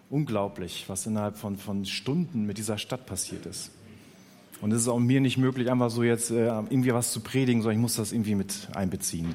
unglaublich, was innerhalb von Stunden mit dieser Stadt passiert ist. Und es ist auch mir nicht möglich, einfach so jetzt irgendwie was zu predigen, sondern ich muss das irgendwie mit einbeziehen.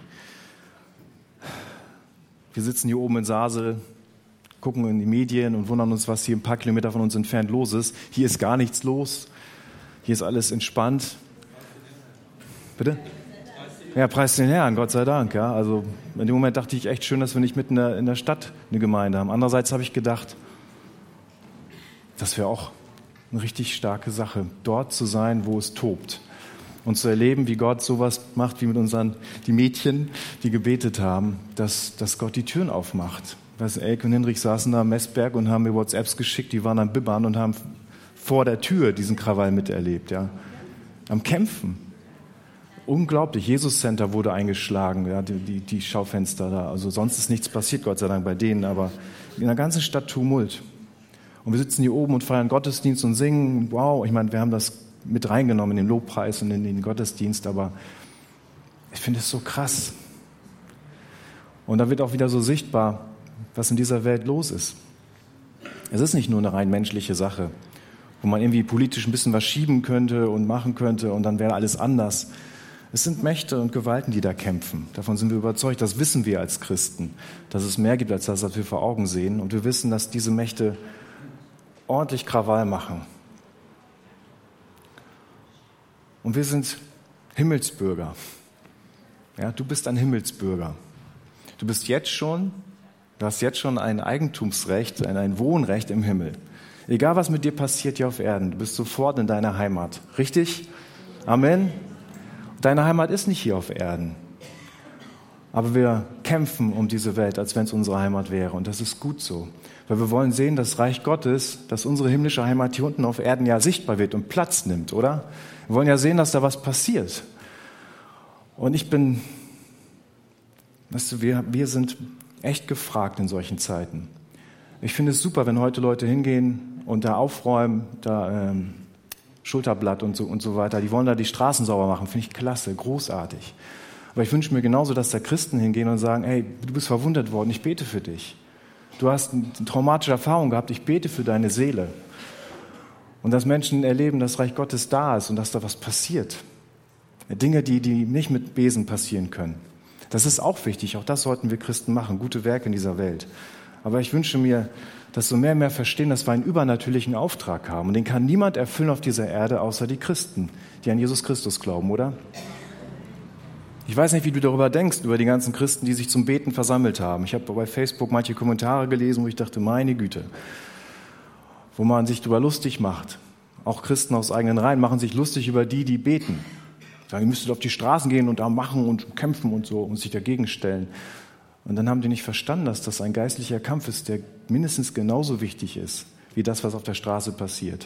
Wir sitzen hier oben in Sasel, gucken in die Medien und wundern uns, was hier ein paar Kilometer von uns entfernt los ist. Hier ist gar nichts los. Hier ist alles entspannt. Bitte? Ja, preis den Herrn, Gott sei Dank. Ja. Also in dem Moment dachte ich echt schön, dass wir nicht mitten in der Stadt eine Gemeinde haben. Andererseits habe ich gedacht, das wäre auch eine richtig starke Sache, dort zu sein, wo es tobt. Und zu erleben, wie Gott sowas macht, wie mit die Mädchen, die gebetet haben, dass Gott die Türen aufmacht. Elke und Hendrik saßen da am Messberg und haben mir WhatsApps geschickt, die waren am Bibbern und haben vor der Tür diesen Krawall miterlebt. Ja. Am Kämpfen. Unglaublich. Jesus Center wurde eingeschlagen, ja, die Schaufenster da. Also sonst ist nichts passiert, Gott sei Dank, bei denen, aber in der ganzen Stadt Tumult. Und wir sitzen hier oben und feiern Gottesdienst und singen. Wow, ich meine, wir haben das mit reingenommen in den Lobpreis und in den Gottesdienst, aber ich finde es so krass. Und da wird auch wieder so sichtbar, was in dieser Welt los ist. Es ist nicht nur eine rein menschliche Sache, wo man irgendwie politisch ein bisschen was schieben könnte und machen könnte und dann wäre alles anders. Es sind Mächte und Gewalten, die da kämpfen. Davon sind wir überzeugt, das wissen wir als Christen, dass es mehr gibt als das, was wir vor Augen sehen. Und wir wissen, dass diese Mächte ordentlich Krawall machen. Und wir sind Himmelsbürger. Ja, du bist ein Himmelsbürger. Du hast jetzt schon ein Eigentumsrecht, ein Wohnrecht im Himmel. Egal, was mit dir passiert hier auf Erden, du bist sofort in deiner Heimat. Richtig? Amen. Deine Heimat ist nicht hier auf Erden. Aber wir kämpfen um diese Welt, als wenn es unsere Heimat wäre. Und das ist gut so. Weil wir wollen sehen, dass Reich Gottes, dass unsere himmlische Heimat hier unten auf Erden ja sichtbar wird und Platz nimmt, oder? Wir wollen ja sehen, dass da was passiert. Und wir sind echt gefragt in solchen Zeiten. Ich finde es super, wenn heute Leute hingehen und da aufräumen, da Schulterblatt und so weiter. Die wollen da die Straßen sauber machen. Finde ich klasse, großartig. Aber ich wünsche mir genauso, dass da Christen hingehen und sagen, hey, du bist verwundet worden, ich bete für dich. Du hast eine traumatische Erfahrung gehabt, ich bete für deine Seele. Und dass Menschen erleben, dass Reich Gottes da ist und dass da was passiert. Dinge, die nicht mit Besen passieren können. Das ist auch wichtig, auch das sollten wir Christen machen, gute Werke in dieser Welt. Aber ich wünsche mir, dass so mehr und mehr verstehen, dass wir einen übernatürlichen Auftrag haben. Und den kann niemand erfüllen auf dieser Erde, außer die Christen, die an Jesus Christus glauben, oder? Ich weiß nicht, wie du darüber denkst, über die ganzen Christen, die sich zum Beten versammelt haben. Ich habe bei Facebook manche Kommentare gelesen, wo ich dachte, meine Güte, wo man sich darüber lustig macht. Auch Christen aus eigenen Reihen machen sich lustig über die beten. Sagen, ihr müsstet auf die Straßen gehen und da machen und kämpfen und so und sich dagegen stellen. Und dann haben die nicht verstanden, dass das ein geistlicher Kampf ist, der mindestens genauso wichtig ist, wie das, was auf der Straße passiert.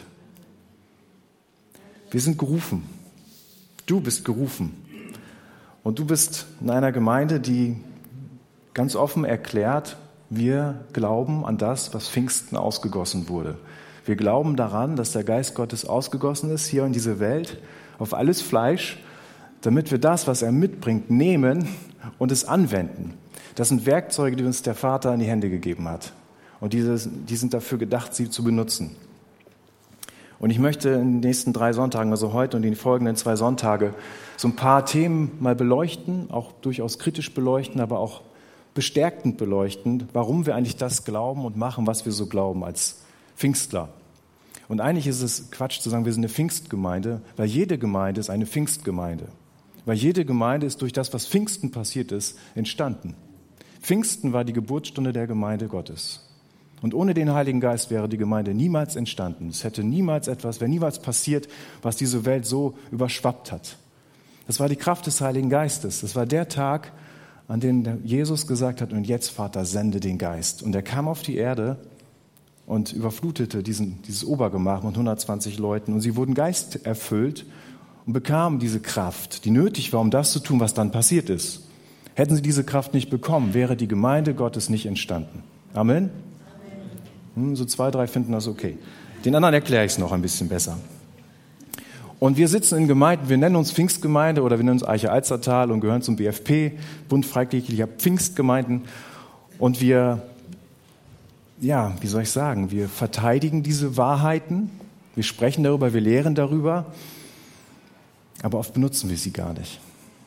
Wir sind gerufen. Du bist gerufen. Und du bist in einer Gemeinde, die ganz offen erklärt, wir glauben an das, was Pfingsten ausgegossen wurde. Wir glauben daran, dass der Geist Gottes ausgegossen ist hier in diese Welt, auf alles Fleisch, damit wir das, was er mitbringt, nehmen und es anwenden. Das sind Werkzeuge, die uns der Vater in die Hände gegeben hat. Und die sind dafür gedacht, sie zu benutzen. Und ich möchte in den nächsten 3 Sonntagen, also heute und die folgenden 2 Sonntage, so ein paar Themen mal beleuchten, auch durchaus kritisch beleuchten, aber auch bestärkend beleuchten, warum wir eigentlich das glauben und machen, was wir so glauben als Pfingstler. Und eigentlich ist es Quatsch zu sagen, wir sind eine Pfingstgemeinde, weil jede Gemeinde ist eine Pfingstgemeinde. Weil jede Gemeinde ist durch das, was Pfingsten passiert ist, entstanden. Pfingsten war die Geburtsstunde der Gemeinde Gottes. Und ohne den Heiligen Geist wäre die Gemeinde niemals entstanden. Es wäre niemals passiert, was diese Welt so überschwappt hat. Das war die Kraft des Heiligen Geistes. Das war der Tag, an dem Jesus gesagt hat, und jetzt, Vater, sende den Geist. Und er kam auf die Erde und überflutete dieses Obergemach mit 120 Leuten. Und sie wurden geisterfüllt und bekamen diese Kraft, die nötig war, um das zu tun, was dann passiert ist. Hätten sie diese Kraft nicht bekommen, wäre die Gemeinde Gottes nicht entstanden. Amen? So 2, 3 finden das okay. Den anderen erkläre ich es noch ein bisschen besser. Und wir sitzen in Gemeinden, wir nennen uns Pfingstgemeinde oder wir nennen uns Eiche-Alzertal und gehören zum BFP, Bund Freikirchlicher Pfingstgemeinden. Und wir ja, wie soll ich sagen, wir verteidigen diese Wahrheiten, wir sprechen darüber, wir lehren darüber, aber oft benutzen wir sie gar nicht.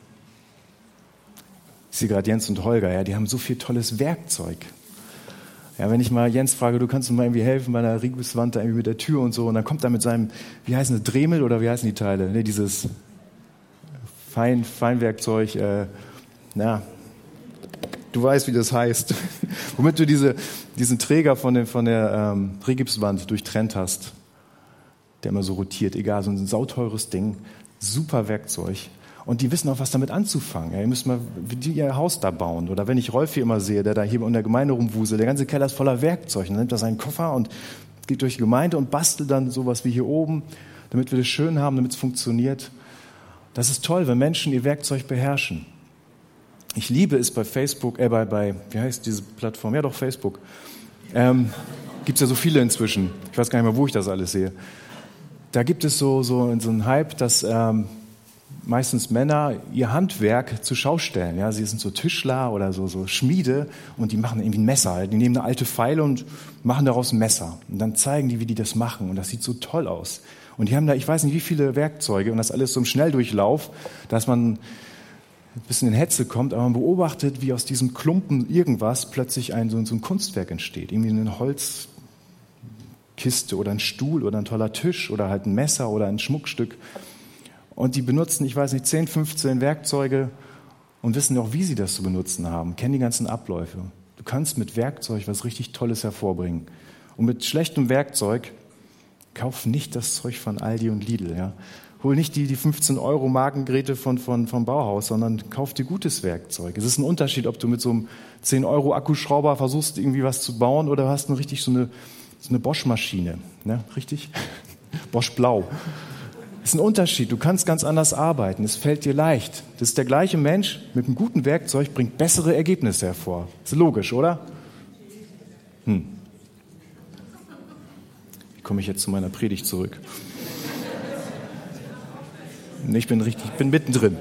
Ich sehe gerade Jens und Holger, ja, die haben so viel tolles Werkzeug. Ja, wenn ich mal Jens frage, du kannst mir mal irgendwie helfen bei einer Rigipswand da irgendwie mit der Tür und so, und dann kommt er mit seinem, wie heißen das, Dremel oder wie heißen die Teile? Ne, dieses Feinwerkzeug, du weißt, wie das heißt, womit du diesen Träger von der Rigipswand durchtrennt hast, der immer so rotiert, egal, so ein sauteures Ding, super Werkzeug. Und die wissen auch, was damit anzufangen. Ja, ihr müsst mal ihr Haus da bauen. Oder wenn ich Rolf hier immer sehe, der da hier in der Gemeinde rumwuselt, der ganze Keller ist voller Werkzeug. Dann nimmt er seinen Koffer und geht durch die Gemeinde und bastelt dann sowas wie hier oben, damit wir das schön haben, damit es funktioniert. Das ist toll, wenn Menschen ihr Werkzeug beherrschen. Ich liebe es bei Facebook, wie heißt diese Plattform? Ja doch, Facebook. Gibt es ja so viele inzwischen. Ich weiß gar nicht mehr, wo ich das alles sehe. Da gibt es so einen Hype, dass meistens Männer ihr Handwerk zur Schau stellen. Ja, sie sind so Tischler oder so Schmiede und die machen irgendwie ein Messer. Die nehmen eine alte Feile und machen daraus ein Messer. Und dann zeigen die, wie die das machen. Und das sieht so toll aus. Und die haben da, ich weiß nicht, wie viele Werkzeuge und das alles so im Schnelldurchlauf, dass man ein bisschen in Hetze kommt, aber man beobachtet, wie aus diesem Klumpen irgendwas plötzlich so ein Kunstwerk entsteht. Irgendwie eine Holzkiste oder ein Stuhl oder ein toller Tisch oder halt ein Messer oder ein Schmuckstück. Und die benutzen, ich weiß nicht, 10, 15 Werkzeuge und wissen auch, wie sie das zu benutzen haben, kennen die ganzen Abläufe. Du kannst mit Werkzeug was richtig Tolles hervorbringen. Und mit schlechtem Werkzeug, kauf nicht das Zeug von Aldi und Lidl. Ja. Hol nicht die 15 € Markengeräte vom Bauhaus, sondern kauf dir gutes Werkzeug. Es ist ein Unterschied, ob du mit so einem 10 € Akkuschrauber versuchst, irgendwie was zu bauen oder hast so eine Bosch-Maschine. Ne? Richtig? Bosch Blau. Das ist ein Unterschied. Du kannst ganz anders arbeiten. Es fällt dir leicht. Das ist der gleiche Mensch mit einem guten Werkzeug, bringt bessere Ergebnisse hervor. Ist logisch, oder? Wie komme ich jetzt zu meiner Predigt zurück? Ich bin mittendrin.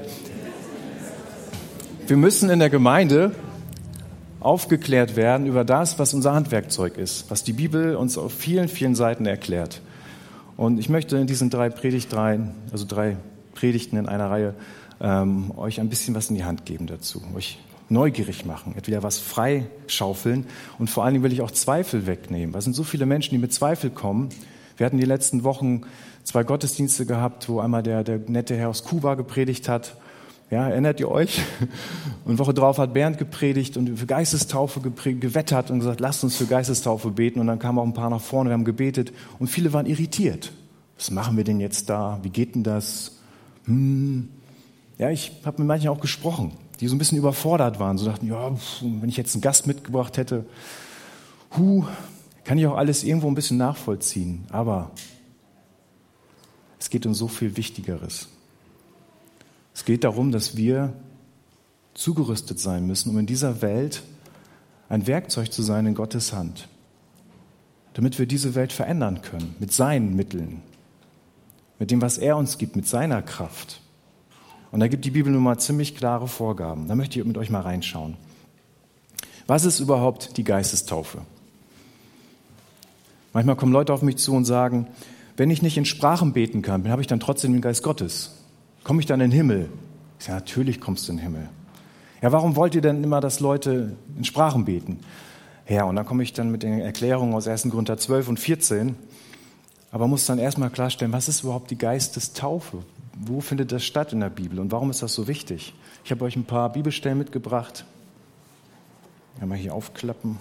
Wir müssen in der Gemeinde aufgeklärt werden über das, was unser Handwerkzeug ist, was die Bibel uns auf vielen, vielen Seiten erklärt. Und ich möchte in diesen 3 Predigten in einer Reihe, euch ein bisschen was in die Hand geben dazu, euch neugierig machen, wieder was freischaufeln und vor allen Dingen will ich auch Zweifel wegnehmen. Es sind so viele Menschen, die mit Zweifel kommen. Wir hatten die letzten Wochen 2 Gottesdienste gehabt, wo einmal der nette Herr aus Kuba gepredigt hat. Ja, erinnert ihr euch? Und Woche drauf hat Bernd gepredigt und für Geistestaufe gewettert und gesagt, lasst uns für Geistestaufe beten. Und dann kamen auch ein paar nach vorne, wir haben gebetet und viele waren irritiert. Was machen wir denn jetzt da? Wie geht denn das? Ja, ich habe mit manchen auch gesprochen, die so ein bisschen überfordert waren. So dachten, ja, wenn ich jetzt einen Gast mitgebracht hätte, kann ich auch alles irgendwo ein bisschen nachvollziehen. Aber es geht um so viel Wichtigeres. Es geht darum, dass wir zugerüstet sein müssen, um in dieser Welt ein Werkzeug zu sein in Gottes Hand, damit wir diese Welt verändern können, mit seinen Mitteln, mit dem, was er uns gibt, mit seiner Kraft. Und da gibt die Bibel nun mal ziemlich klare Vorgaben. Da möchte ich mit euch mal reinschauen. Was ist überhaupt die Geistestaufe? Manchmal kommen Leute auf mich zu und sagen, wenn ich nicht in Sprachen beten kann, habe ich dann trotzdem den Geist Gottes. Komme ich dann in den Himmel? Ich sage, natürlich kommst du in den Himmel. Ja, warum wollt ihr denn immer, dass Leute in Sprachen beten? Ja, und dann komme ich dann mit den Erklärungen aus 1. Korinther 12 und 14. Aber muss dann erstmal klarstellen, was ist überhaupt die Geistestaufe? Wo findet das statt in der Bibel und warum ist das so wichtig? Ich habe euch ein paar Bibelstellen mitgebracht. Mal hier aufklappen.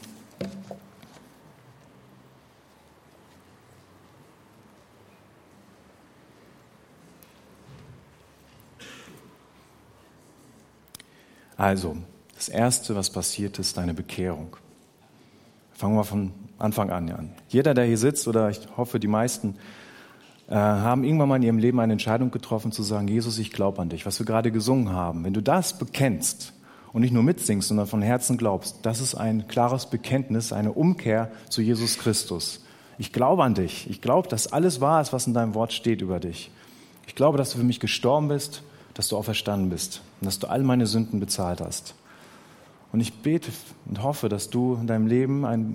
Also, das Erste, was passiert, ist deine Bekehrung. Fangen wir von Anfang an. Jeder, der hier sitzt, oder ich hoffe, die meisten, haben irgendwann mal in ihrem Leben eine Entscheidung getroffen, zu sagen, Jesus, ich glaube an dich, was wir gerade gesungen haben. Wenn du das bekennst und nicht nur mitsingst, sondern von Herzen glaubst, das ist ein klares Bekenntnis, eine Umkehr zu Jesus Christus. Ich glaube an dich. Ich glaube, dass alles wahr ist, was in deinem Wort steht über dich. Ich glaube, dass du für mich gestorben bist, dass du auferstanden bist und dass du all meine Sünden bezahlt hast. Und ich bete und hoffe, dass du in deinem Leben ein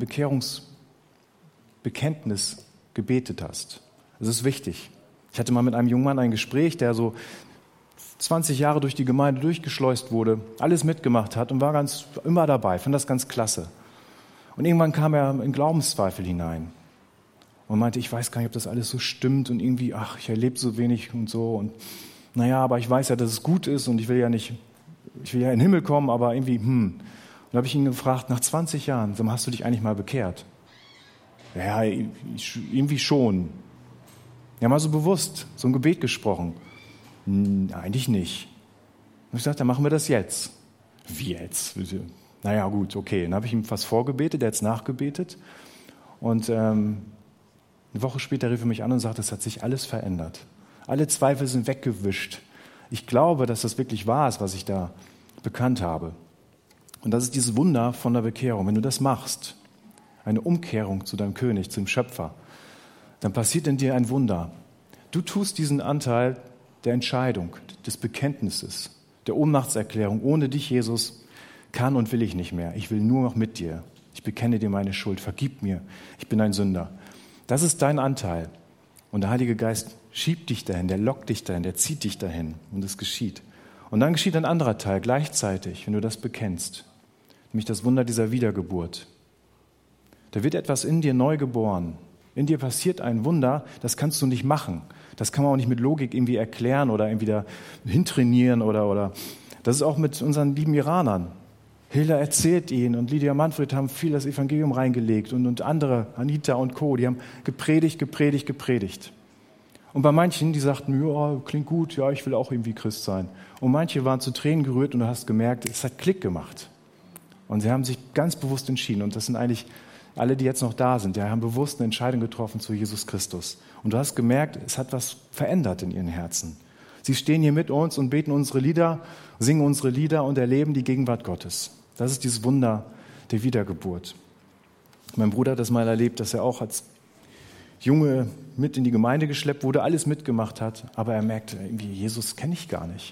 Bekehrungsbekenntnis gebetet hast. Das ist wichtig. Ich hatte mal mit einem jungen Mann ein Gespräch, der so 20 Jahre durch die Gemeinde durchgeschleust wurde, alles mitgemacht hat und war immer dabei, fand das ganz klasse. Und irgendwann kam er in Glaubenszweifel hinein und meinte, ich weiß gar nicht, ob das alles so stimmt und irgendwie, ich erlebe so wenig und so. Und naja, aber ich weiß ja, dass es gut ist und ich will ja in den Himmel kommen, aber irgendwie, Und da habe ich ihn gefragt, nach 20 Jahren, hast du dich eigentlich mal bekehrt? Ja, irgendwie schon. Ja, mal so bewusst, so ein Gebet gesprochen. Eigentlich nicht. Und ich sagte, dann machen wir das jetzt. Wie jetzt? Naja, gut, okay. Dann habe ich ihm was vorgebetet, er hat es nachgebetet. Und eine Woche später rief er mich an und sagte, es hat sich alles verändert. Alle Zweifel sind weggewischt. Ich glaube, dass das wirklich wahr ist, was ich da bekannt habe. Und das ist dieses Wunder von der Bekehrung. Wenn du das machst, eine Umkehrung zu deinem König, zum Schöpfer, dann passiert in dir ein Wunder. Du tust diesen Anteil der Entscheidung, des Bekenntnisses, der Ohnmachtserklärung. Ohne dich, Jesus, kann und will ich nicht mehr. Ich will nur noch mit dir. Ich bekenne dir meine Schuld. Vergib mir. Ich bin ein Sünder. Das ist dein Anteil. Und der Heilige Geist schiebt dich dahin, der lockt dich dahin, der zieht dich dahin. Und es geschieht. Und dann geschieht ein anderer Teil gleichzeitig, wenn du das bekennst. Nämlich das Wunder dieser Wiedergeburt. Da wird etwas in dir neu geboren. In dir passiert ein Wunder, das kannst du nicht machen. Das kann man auch nicht mit Logik irgendwie erklären oder irgendwie da hintrainieren oder. Das ist auch mit unseren lieben Iranern. Hilda erzählt ihnen und Lydia Manfred haben viel das Evangelium reingelegt und andere, Anita und Co., die haben gepredigt. Und bei manchen, die sagten, ja, klingt gut, ja, ich will auch irgendwie Christ sein. Und manche waren zu Tränen gerührt und du hast gemerkt, es hat Klick gemacht. Und sie haben sich ganz bewusst entschieden. Und das sind eigentlich alle, die jetzt noch da sind, die haben bewusst eine Entscheidung getroffen zu Jesus Christus. Und du hast gemerkt, es hat was verändert in ihren Herzen. Sie stehen hier mit uns und beten unsere Lieder, singen unsere Lieder und erleben die Gegenwart Gottes. Das ist dieses Wunder der Wiedergeburt. Mein Bruder hat das mal erlebt, dass er auch als Junge mit in die Gemeinde geschleppt wurde, alles mitgemacht hat, aber er merkte, irgendwie, Jesus kenne ich gar nicht.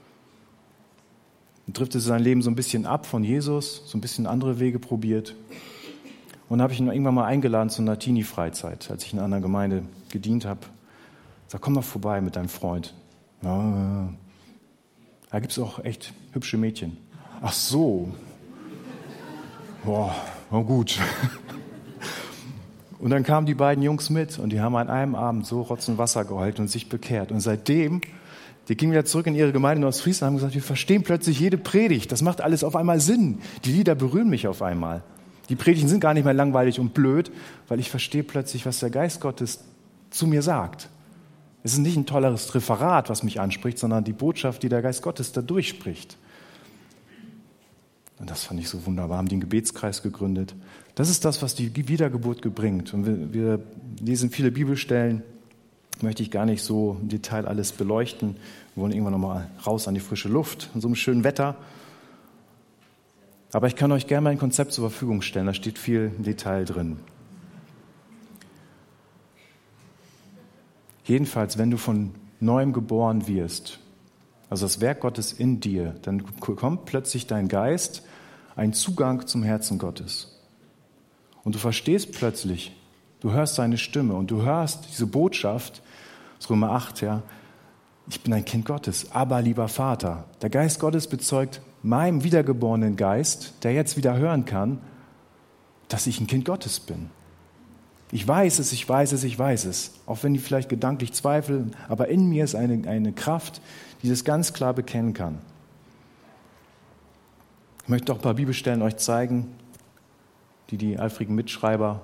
Und driftet sein Leben so ein bisschen ab von Jesus, so ein bisschen andere Wege probiert. Und habe ich ihn irgendwann mal eingeladen zu einer Teenie-Freizeit, als ich in einer anderen Gemeinde gedient habe. Sag, komm doch vorbei mit deinem Freund. Ja, da gibt es auch echt hübsche Mädchen. Ach so. Boah, na gut. Und dann kamen die beiden Jungs mit und die haben an einem Abend so Rotz und Wasser geheult und sich bekehrt. Und seitdem, die gingen wieder zurück in ihre Gemeinde in Ostfriesland und haben gesagt, wir verstehen plötzlich jede Predigt. Das macht alles auf einmal Sinn. Die Lieder berühren mich auf einmal. Die Predigten sind gar nicht mehr langweilig und blöd, weil ich verstehe plötzlich, was der Geist Gottes zu mir sagt. Es ist nicht ein tolles Referat, was mich anspricht, sondern die Botschaft, die der Geist Gottes da durchspricht. Und das fand ich so wunderbar, haben den Gebetskreis gegründet. Das ist das, was die Wiedergeburt bringt. Und wir lesen viele Bibelstellen, möchte ich gar nicht so im Detail alles beleuchten. Wir wollen irgendwann nochmal raus an die frische Luft, in so einem schönen Wetter. Aber ich kann euch gerne mein Konzept zur Verfügung stellen, da steht viel Detail drin. Jedenfalls, wenn du von Neuem geboren wirst, also das Werk Gottes in dir, dann kommt plötzlich dein Geist einen Zugang zum Herzen Gottes. Und du verstehst plötzlich, du hörst seine Stimme und du hörst diese Botschaft, aus Römer 8, ja, ich bin ein Kind Gottes, aber lieber Vater. Der Geist Gottes bezeugt meinem wiedergeborenen Geist, der jetzt wieder hören kann, dass ich ein Kind Gottes bin. Ich weiß es, auch wenn die vielleicht gedanklich zweifeln, aber in mir ist eine Kraft, die das ganz klar bekennen kann. Ich möchte auch ein paar Bibelstellen euch zeigen, die eifrigen Mitschreiber.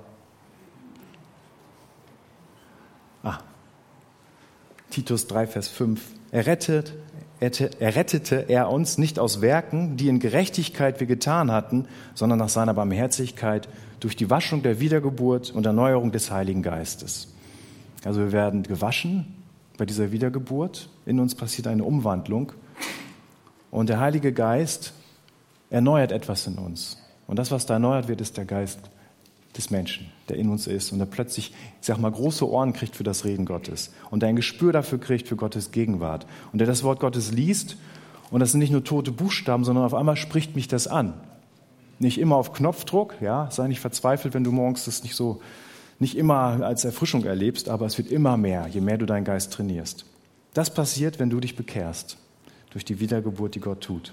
Titus 3, Vers 5. Errettete er uns nicht aus Werken, die in Gerechtigkeit wir getan hatten, sondern nach seiner Barmherzigkeit durch die Waschung der Wiedergeburt und Erneuerung des Heiligen Geistes. Also wir werden gewaschen bei dieser Wiedergeburt. In uns passiert eine Umwandlung. Und der Heilige Geist erneuert etwas in uns. Und das, was da erneuert wird, ist der Geist des Menschen, der in uns ist und der plötzlich, ich sag mal, große Ohren kriegt für das Reden Gottes und der ein Gespür dafür kriegt für Gottes Gegenwart und der das Wort Gottes liest Und das sind nicht nur tote Buchstaben, sondern auf einmal spricht mich das an. Nicht immer auf Knopfdruck, ja, sei nicht verzweifelt, wenn du morgens das nicht immer als Erfrischung erlebst, aber es wird immer mehr, je mehr du deinen Geist trainierst. Das passiert, wenn du dich bekehrst, durch die Wiedergeburt, die Gott tut.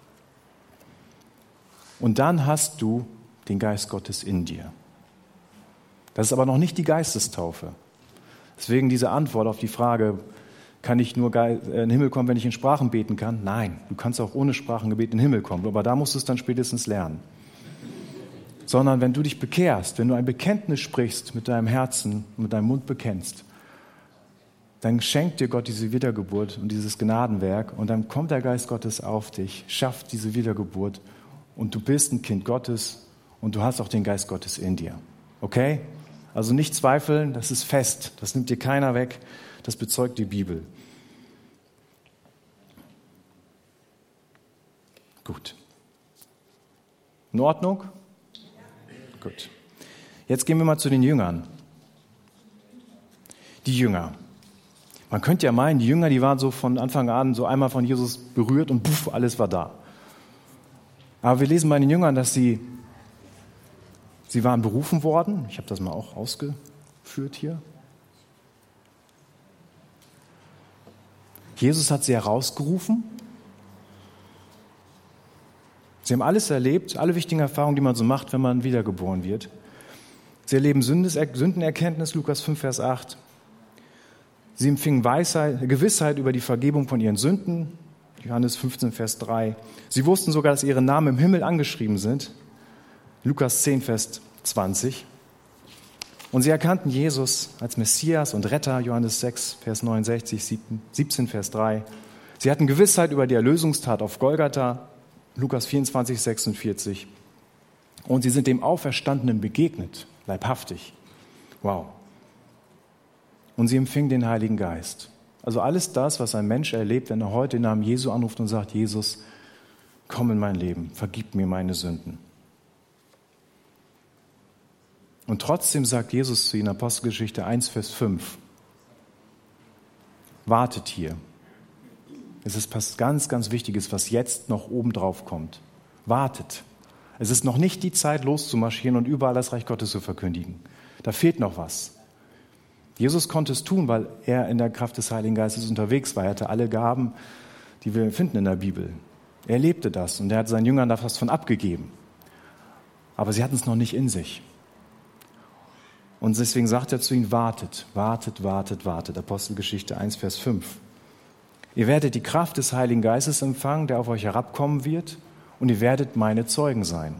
Und dann hast du den Geist Gottes in dir. Das ist aber noch nicht die Geistestaufe. Deswegen diese Antwort auf die Frage, kann ich nur in den Himmel kommen, wenn ich in Sprachen beten kann? Nein, du kannst auch ohne Sprachengebet in den Himmel kommen, aber da musst du es dann spätestens lernen. Sondern wenn du dich bekehrst, wenn du ein Bekenntnis sprichst mit deinem Herzen, mit deinem Mund bekennst, dann schenkt dir Gott diese Wiedergeburt und dieses Gnadenwerk und dann kommt der Geist Gottes auf dich, schafft diese Wiedergeburt und du bist ein Kind Gottes und du hast auch den Geist Gottes in dir. Okay? Also nicht zweifeln, das ist fest, das nimmt dir keiner weg, das bezeugt die Bibel. Gut. In Ordnung? Gut. Jetzt gehen wir mal zu den Jüngern. Die Jünger. Man könnte ja meinen, die Jünger, die waren so von Anfang an so einmal von Jesus berührt und puff, alles war da. Aber wir lesen bei den Jüngern, dass sie waren berufen worden. Ich habe das mal auch ausgeführt hier. Jesus hat sie herausgerufen. Sie haben alles erlebt, alle wichtigen Erfahrungen, die man so macht, wenn man wiedergeboren wird. Sie erleben Sündenerkenntnis, Lukas 5, Vers 8. Sie empfingen Gewissheit über die Vergebung von ihren Sünden, Johannes 15, Vers 3. Sie wussten sogar, dass ihre Namen im Himmel angeschrieben sind, Lukas 10, Vers 20. Und sie erkannten Jesus als Messias und Retter, Johannes 6, Vers 69, 17, Vers 3. Sie hatten Gewissheit über die Erlösungstat auf Golgatha, Lukas 24, 46. Und sie sind dem Auferstandenen begegnet, leibhaftig. Wow. Und sie empfingen den Heiligen Geist. Also alles das, was ein Mensch erlebt, wenn er heute den Namen Jesu anruft und sagt, Jesus, komm in mein Leben, vergib mir meine Sünden. Und trotzdem sagt Jesus zu ihnen, Apostelgeschichte 1, Vers 5, wartet hier. Es ist was ganz, ganz Wichtiges, was jetzt noch obendrauf kommt. Wartet. Es ist noch nicht die Zeit, loszumarschieren und überall das Reich Gottes zu verkündigen. Da fehlt noch was. Jesus konnte es tun, weil er in der Kraft des Heiligen Geistes unterwegs war. Er hatte alle Gaben, die wir finden in der Bibel. Er lebte das und er hat seinen Jüngern da was von abgegeben. Aber sie hatten es noch nicht in sich. Und deswegen sagt er zu ihnen, wartet, wartet, wartet, wartet. Apostelgeschichte 1, Vers 5. Ihr werdet die Kraft des Heiligen Geistes empfangen, der auf euch herabkommen wird, und ihr werdet meine Zeugen sein.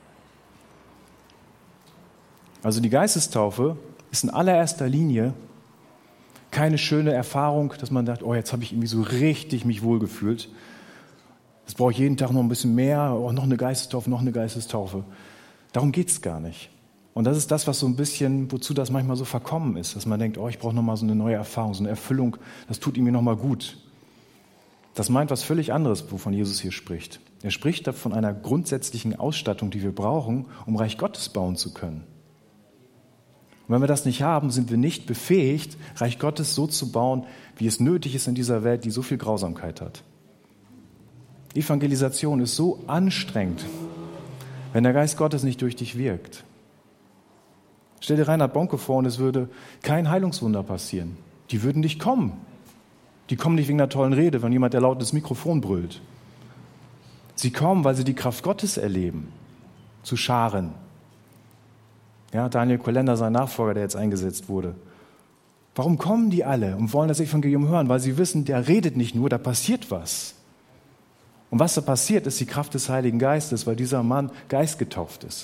Also die Geistestaufe ist in allererster Linie keine schöne Erfahrung, dass man sagt, oh, jetzt habe ich irgendwie so richtig mich wohlgefühlt. Jetzt brauche ich jeden Tag noch ein bisschen mehr, oh, noch eine Geistestaufe, noch eine Geistestaufe. Darum geht es gar nicht. Und das ist das, was so ein bisschen, wozu das manchmal so verkommen ist, dass man denkt, oh, ich brauche nochmal so eine neue Erfahrung, so eine Erfüllung, das tut ihm nochmal gut. Das meint was völlig anderes, wovon Jesus hier spricht. Er spricht da von einer grundsätzlichen Ausstattung, die wir brauchen, um Reich Gottes bauen zu können. Und wenn wir das nicht haben, sind wir nicht befähigt, Reich Gottes so zu bauen, wie es nötig ist in dieser Welt, die so viel Grausamkeit hat. Evangelisation ist so anstrengend, wenn der Geist Gottes nicht durch dich wirkt. Stell dir Reinhard Bonke vor und es würde kein Heilungswunder passieren. Die würden nicht kommen. Die kommen nicht wegen einer tollen Rede, wenn jemand der laut ins Mikrofon brüllt. Sie kommen, weil sie die Kraft Gottes erleben, zu Scharen. Ja, Daniel Kolender, sein Nachfolger, der jetzt eingesetzt wurde. Warum kommen die alle und wollen das Evangelium hören? Weil sie wissen, der redet nicht nur, da passiert was. Und was da passiert, ist die Kraft des Heiligen Geistes, weil dieser Mann geistgetauft ist.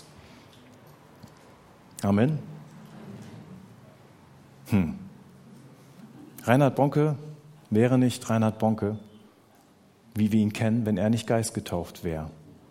Amen. Reinhard Bonke wäre nicht Reinhard Bonke, wie wir ihn kennen, wenn er nicht geistgetauft wäre.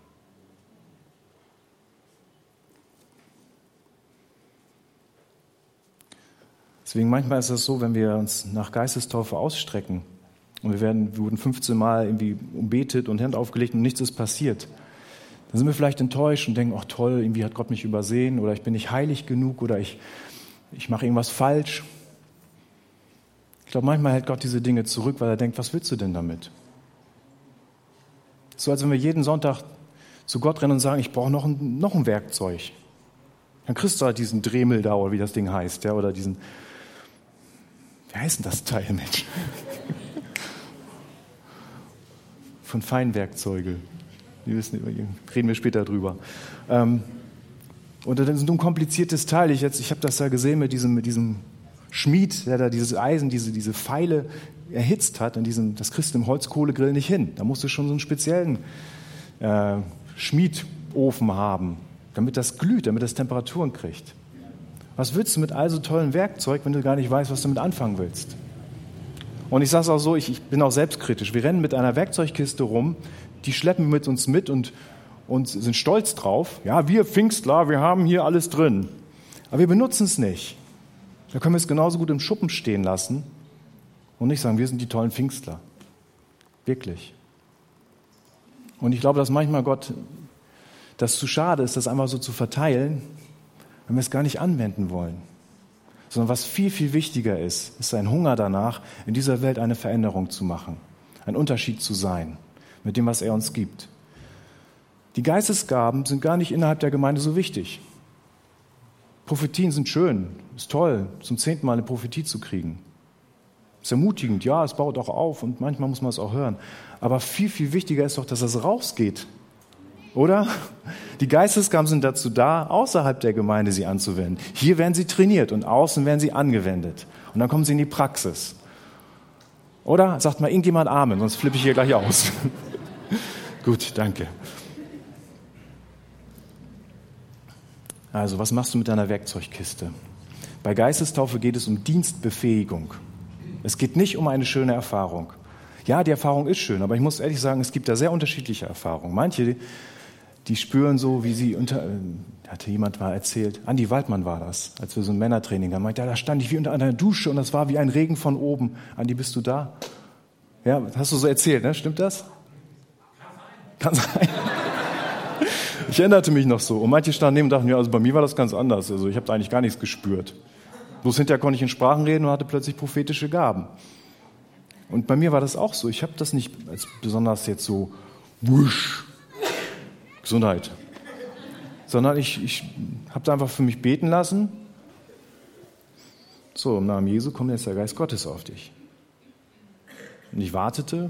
Deswegen manchmal ist es so, wenn wir uns nach Geistestaufe ausstrecken und wir wurden 15 Mal irgendwie umbetet und Hand aufgelegt und nichts ist passiert, dann sind wir vielleicht enttäuscht und denken, ach toll, irgendwie hat Gott mich übersehen oder ich bin nicht heilig genug oder ich mache irgendwas falsch. Ich glaube, manchmal hält Gott diese Dinge zurück, weil er denkt, was willst du denn damit? So als wenn wir jeden Sonntag zu Gott rennen und sagen, ich brauche noch ein Werkzeug. Dann kriegst du halt diesen Dremel da, oder wie das Ding heißt, ja, oder diesen, wie heißt denn das Teil, Mensch? Von Feinwerkzeuge. Die wissen, reden wir später drüber. Und das ist ein kompliziertes Teil. Ich habe das ja gesehen mit diesem Schmied, der da dieses Eisen, diese Pfeile erhitzt hat. Das kriegst du im Holzkohlegrill nicht hin. Da musst du schon so einen speziellen Schmiedofen haben, damit das glüht, damit das Temperaturen kriegt. Was willst du mit all so tollem Werkzeug, wenn du gar nicht weißt, was du damit anfangen willst? Und ich sage es auch so, ich bin auch selbstkritisch. Wir rennen mit einer Werkzeugkiste rum, die schleppen wir mit uns mit und sind stolz drauf. Ja, wir Pfingstler, wir haben hier alles drin. Aber wir benutzen es nicht. Da können wir es genauso gut im Schuppen stehen lassen und nicht sagen, wir sind die tollen Pfingstler. Wirklich. Und ich glaube, dass manchmal Gott das zu schade ist, das einfach so zu verteilen, wenn wir es gar nicht anwenden wollen. Sondern was viel, viel wichtiger ist ein Hunger danach, in dieser Welt eine Veränderung zu machen, ein Unterschied zu sein mit dem, was er uns gibt. Die Geistesgaben sind gar nicht innerhalb der Gemeinde so wichtig. Prophetien sind schön, ist toll, zum 10. Mal eine Prophetie zu kriegen. Ist ermutigend, ja, es baut auch auf und manchmal muss man es auch hören. Aber viel, viel wichtiger ist doch, dass es rausgeht. Oder? Die Geistesgaben sind dazu da, außerhalb der Gemeinde sie anzuwenden. Hier werden sie trainiert und außen werden sie angewendet. Und dann kommen sie in die Praxis. Oder? Sagt mal irgendjemand Amen, sonst flippe ich hier gleich aus. Gut, danke. Also, was machst du mit deiner Werkzeugkiste? Bei Geistestaufe geht es um Dienstbefähigung. Es geht nicht um eine schöne Erfahrung. Ja, die Erfahrung ist schön, aber ich muss ehrlich sagen, es gibt da sehr unterschiedliche Erfahrungen. Manche, die spüren so, wie sie hatte jemand mal erzählt, Andi Waldmann war das, als wir so ein Männertraining haben, meinte, da stand ich wie unter einer Dusche und das war wie ein Regen von oben. Andi, bist du da? Ja, hast du so erzählt, ne? Stimmt das? Kann sein. Ich erinnerte mich noch so. Und manche standen neben und dachten, ja, also bei mir war das ganz anders. Also ich habe da eigentlich gar nichts gespürt. Bloß hinterher konnte ich in Sprachen reden und hatte plötzlich prophetische Gaben. Und bei mir war das auch so. Ich habe das nicht als besonders jetzt so wusch, Gesundheit. Sondern ich habe da einfach für mich beten lassen. So, im Namen Jesu kommt jetzt der Geist Gottes auf dich. Und ich wartete.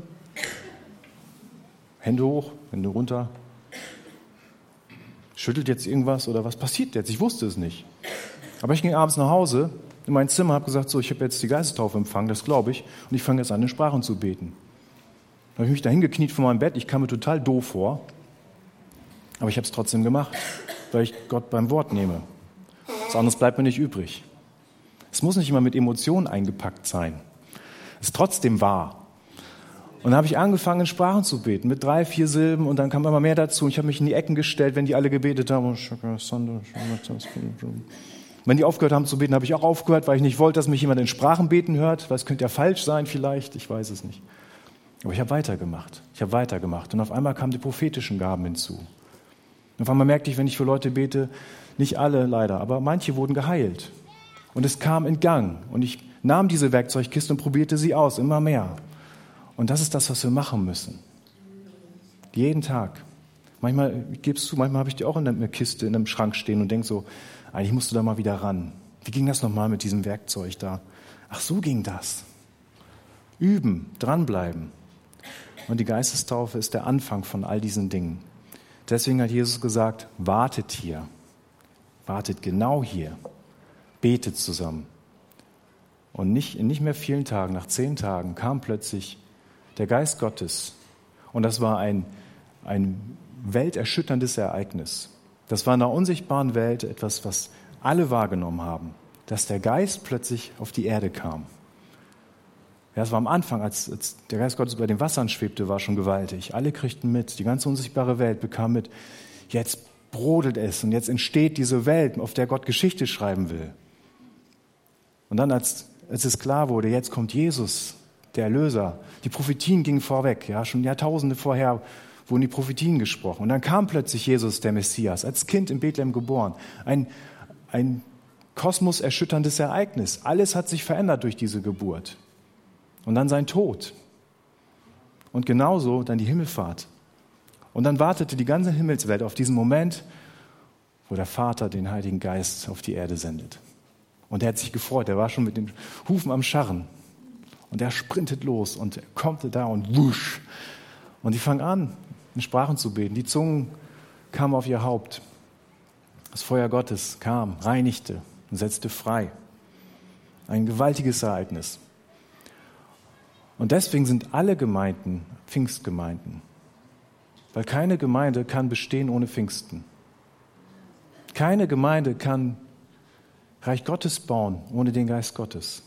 Hände hoch, Hände runter. Schüttelt jetzt irgendwas oder was passiert jetzt? Ich wusste es nicht. Aber ich ging abends nach Hause in mein Zimmer, habe gesagt, so, ich habe jetzt die Geistestaufe empfangen, das glaube ich, und ich fange jetzt an, in Sprachen zu beten. Da habe ich mich da hingekniet vor meinem Bett, ich kam mir total doof vor, aber ich habe es trotzdem gemacht, weil ich Gott beim Wort nehme. Was anderes bleibt mir nicht übrig. Es muss nicht immer mit Emotionen eingepackt sein. Es ist trotzdem wahr. Und dann habe ich angefangen, in Sprachen zu beten, mit 3, 4 Silben, und dann kam immer mehr dazu. Und ich habe mich in die Ecken gestellt, wenn die alle gebetet haben. Wenn die aufgehört haben zu beten, habe ich auch aufgehört, weil ich nicht wollte, dass mich jemand in Sprachen beten hört, weil es könnte ja falsch sein vielleicht, ich weiß es nicht. Aber ich habe weitergemacht. Und auf einmal kamen die prophetischen Gaben hinzu. Und auf einmal merkte ich, wenn ich für Leute bete, nicht alle leider, aber manche wurden geheilt. Und es kam in Gang. Und ich nahm diese Werkzeugkiste und probierte sie aus, immer mehr. Und das ist das, was wir machen müssen. Jeden Tag. Manchmal, ich gebe es zu, manchmal habe ich die auch in einer Kiste, in einem Schrank stehen und denke so, eigentlich musst du da mal wieder ran. Wie ging das nochmal mit diesem Werkzeug da? Ach, so ging das. Üben, dranbleiben. Und die Geistestaufe ist der Anfang von all diesen Dingen. Deswegen hat Jesus gesagt, wartet hier. Wartet genau hier. Betet zusammen. Und nicht in nicht mehr vielen Tagen, nach 10 Tagen, kam plötzlich der Geist Gottes. Und das war ein welterschütterndes Ereignis. Das war in einer unsichtbaren Welt etwas, was alle wahrgenommen haben, dass der Geist plötzlich auf die Erde kam. Ja, das war am Anfang, als der Geist Gottes über den Wassern schwebte, war schon gewaltig. Alle kriegten mit, die ganze unsichtbare Welt bekam mit, jetzt brodelt es und jetzt entsteht diese Welt, auf der Gott Geschichte schreiben will. Und dann, als es klar wurde, jetzt kommt Jesus, der Erlöser. Die Prophetien gingen vorweg, ja, schon Jahrtausende vorher wurden die Prophetien gesprochen. Und dann kam plötzlich Jesus, der Messias, als Kind in Bethlehem geboren. Ein kosmoserschütterndes Ereignis. Alles hat sich verändert durch diese Geburt. Und dann sein Tod. Und genauso dann die Himmelfahrt. Und dann wartete die ganze Himmelswelt auf diesen Moment, wo der Vater den Heiligen Geist auf die Erde sendet. Und er hat sich gefreut, er war schon mit den Hufen am Scharren. Und er sprintet los und er kommt da und wusch. Und die fangen an, in Sprachen zu beten. Die Zungen kamen auf ihr Haupt. Das Feuer Gottes kam, reinigte und setzte frei. Ein gewaltiges Ereignis. Und deswegen sind alle Gemeinden Pfingstgemeinden. Weil keine Gemeinde kann bestehen ohne Pfingsten. Keine Gemeinde kann Reich Gottes bauen ohne den Geist Gottes.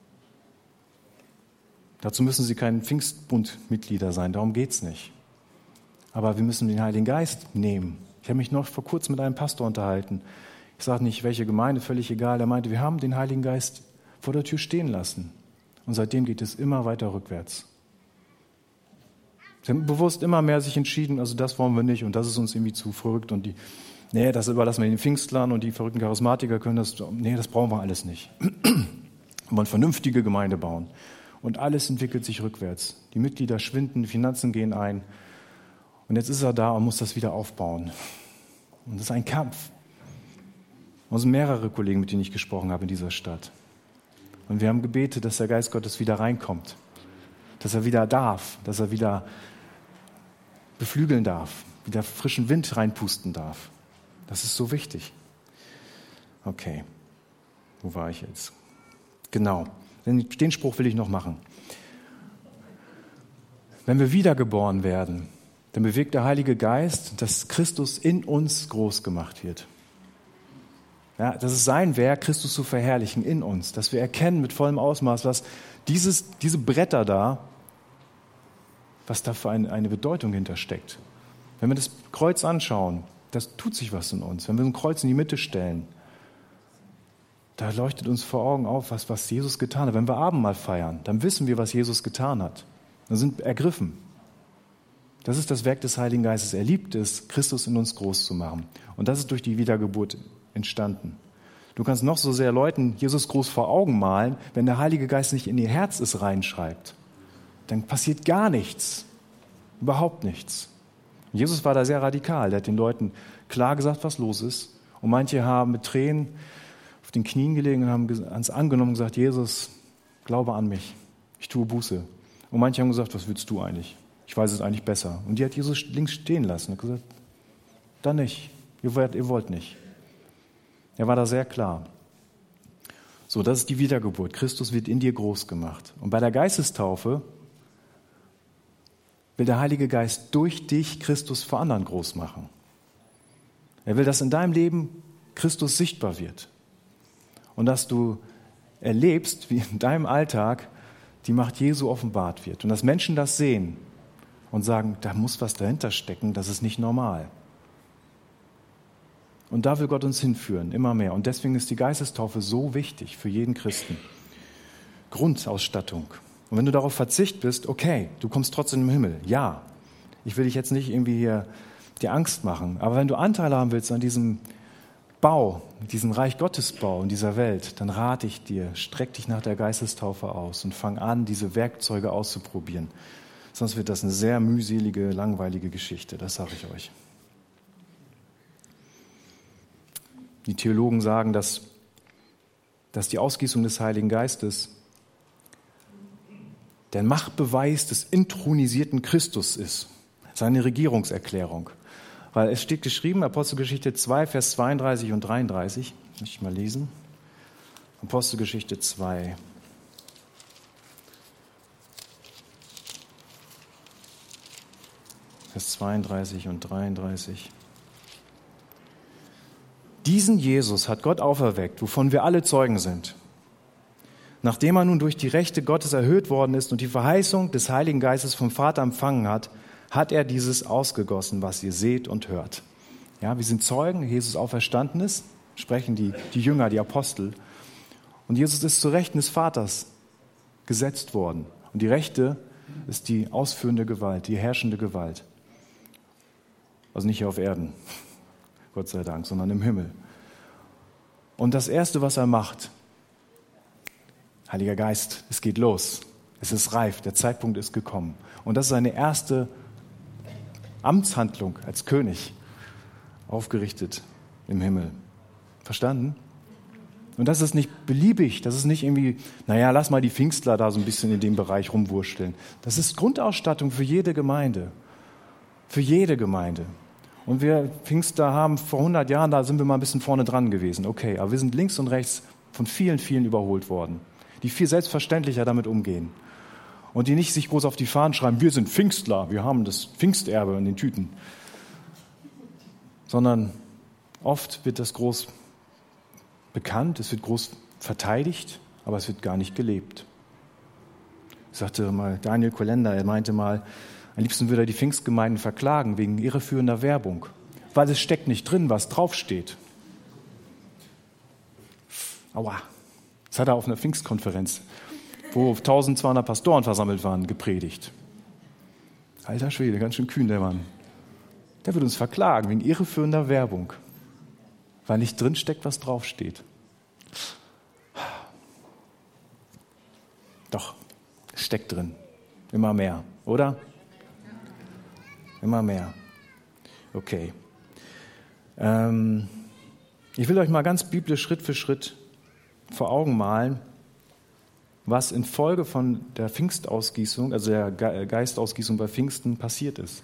Dazu müssen sie kein Pfingstbundmitglieder sein, darum geht es nicht. Aber wir müssen den Heiligen Geist nehmen. Ich habe mich noch vor kurzem mit einem Pastor unterhalten. Ich sage nicht, welche Gemeinde, völlig egal. Er meinte, wir haben den Heiligen Geist vor der Tür stehen lassen. Und seitdem geht es immer weiter rückwärts. Sie haben bewusst immer mehr sich entschieden, also das wollen wir nicht und das ist uns irgendwie zu verrückt. Und das überlassen wir den Pfingstlern und die verrückten Charismatiker können das, das brauchen wir alles nicht. Wir wollen vernünftige Gemeinde bauen. Und alles entwickelt sich rückwärts. Die Mitglieder schwinden, die Finanzen gehen ein. Und jetzt ist er da und muss das wieder aufbauen. Und das ist ein Kampf. Und es sind mehrere Kollegen, mit denen ich gesprochen habe in dieser Stadt. Und wir haben gebetet, dass der Geist Gottes wieder reinkommt. Dass er wieder darf, dass er wieder beflügeln darf, wieder frischen Wind reinpusten darf. Das ist so wichtig. Okay, wo war ich jetzt? Genau. Den Spruch will ich noch machen. Wenn wir wiedergeboren werden, dann bewirkt der Heilige Geist, dass Christus in uns groß gemacht wird. Ja, das ist sein Werk, Christus zu verherrlichen in uns, dass wir erkennen mit vollem Ausmaß, was diese Bretter da, was da für eine Bedeutung hintersteckt. Wenn wir das Kreuz anschauen, das tut sich was in uns. Wenn wir ein Kreuz in die Mitte stellen, da leuchtet uns vor Augen auf, was Jesus getan hat. Wenn wir Abendmahl feiern, dann wissen wir, was Jesus getan hat. Dann sind wir ergriffen. Das ist das Werk des Heiligen Geistes. Er liebt es, Christus in uns groß zu machen. Und das ist durch die Wiedergeburt entstanden. Du kannst noch so sehr Leuten Jesus groß vor Augen malen, wenn der Heilige Geist nicht in ihr Herz es reinschreibt, dann passiert gar nichts. Überhaupt nichts. Und Jesus war da sehr radikal. Er hat den Leuten klar gesagt, was los ist. Und manche haben mit Tränen auf den Knien gelegen und haben ans angenommen und gesagt, Jesus, glaube an mich, ich tue Buße. Und manche haben gesagt, was willst du eigentlich? Ich weiß es eigentlich besser. Und die hat Jesus links stehen lassen und gesagt, dann nicht, ihr wollt nicht. Er war da sehr klar. So, das ist die Wiedergeburt. Christus wird in dir groß gemacht. Und bei der Geistestaufe will der Heilige Geist durch dich Christus vor anderen groß machen. Er will, dass in deinem Leben Christus sichtbar wird. Und dass du erlebst, wie in deinem Alltag die Macht Jesu offenbart wird. Und dass Menschen das sehen und sagen, da muss was dahinter stecken, das ist nicht normal. Und da will Gott uns hinführen, immer mehr. Und deswegen ist die Geistestaufe so wichtig für jeden Christen. Grundausstattung. Und wenn du darauf verzicht bist, okay, du kommst trotzdem im Himmel. Ja, ich will dich jetzt nicht irgendwie hier dir Angst machen. Aber wenn du Anteil haben willst an diesem Bau, diesen Reich Gottes Bau in dieser Welt, dann rate ich dir, streck dich nach der Geistestaufe aus und fang an, diese Werkzeuge auszuprobieren. Sonst wird das eine sehr mühselige, langweilige Geschichte, das sage ich euch. Die Theologen sagen, dass die Ausgießung des Heiligen Geistes der Machtbeweis des inthronisierten Christus ist, seine Regierungserklärung. Weil es steht geschrieben, Apostelgeschichte 2, Vers 32 und 33, muss ich mal lesen. Apostelgeschichte 2. Vers 32 und 33. Diesen Jesus hat Gott auferweckt, wovon wir alle Zeugen sind. Nachdem er nun durch die Rechte Gottes erhöht worden ist und die Verheißung des Heiligen Geistes vom Vater empfangen hat, hat er dieses ausgegossen, was ihr seht und hört. Ja, wir sind Zeugen, Jesus auferstanden ist, sprechen die Jünger, die Apostel. Und Jesus ist zu Rechten des Vaters gesetzt worden. Und die Rechte ist die ausführende Gewalt, die herrschende Gewalt. Also nicht hier auf Erden, Gott sei Dank, sondern im Himmel. Und das Erste, was er macht, Heiliger Geist, es geht los. Es ist reif, der Zeitpunkt ist gekommen. Und das ist seine erste Amtshandlung als König aufgerichtet im Himmel. Verstanden? Und das ist nicht beliebig, das ist nicht irgendwie, lass mal die Pfingstler da so ein bisschen in dem Bereich rumwursteln. Das ist Grundausstattung für jede Gemeinde. Für jede Gemeinde. Und wir Pfingstler haben vor 100 Jahren, da sind wir mal ein bisschen vorne dran gewesen. Okay, aber wir sind links und rechts von vielen, vielen überholt worden, die viel selbstverständlicher damit umgehen. Und die nicht sich groß auf die Fahnen schreiben, wir sind Pfingstler, wir haben das Pfingsterbe in den Tüten. Sondern oft wird das groß bekannt, es wird groß verteidigt, aber es wird gar nicht gelebt. Sagte mal Daniel Kolender, er meinte mal, am liebsten würde er die Pfingstgemeinden verklagen wegen irreführender Werbung, weil es steckt nicht drin, was draufsteht. Aua, das hat er auf einer Pfingstkonferenz, wo 1200 Pastoren versammelt waren, gepredigt. Alter Schwede, ganz schön kühn der Mann. Der wird uns verklagen wegen irreführender Werbung, weil nicht drin steckt, was draufsteht. Doch, es steckt drin. Immer mehr, oder? Immer mehr. Okay. Ich will euch mal ganz biblisch Schritt für Schritt vor Augen malen, was infolge von der Pfingstausgießung, also der Geistausgießung bei Pfingsten passiert ist.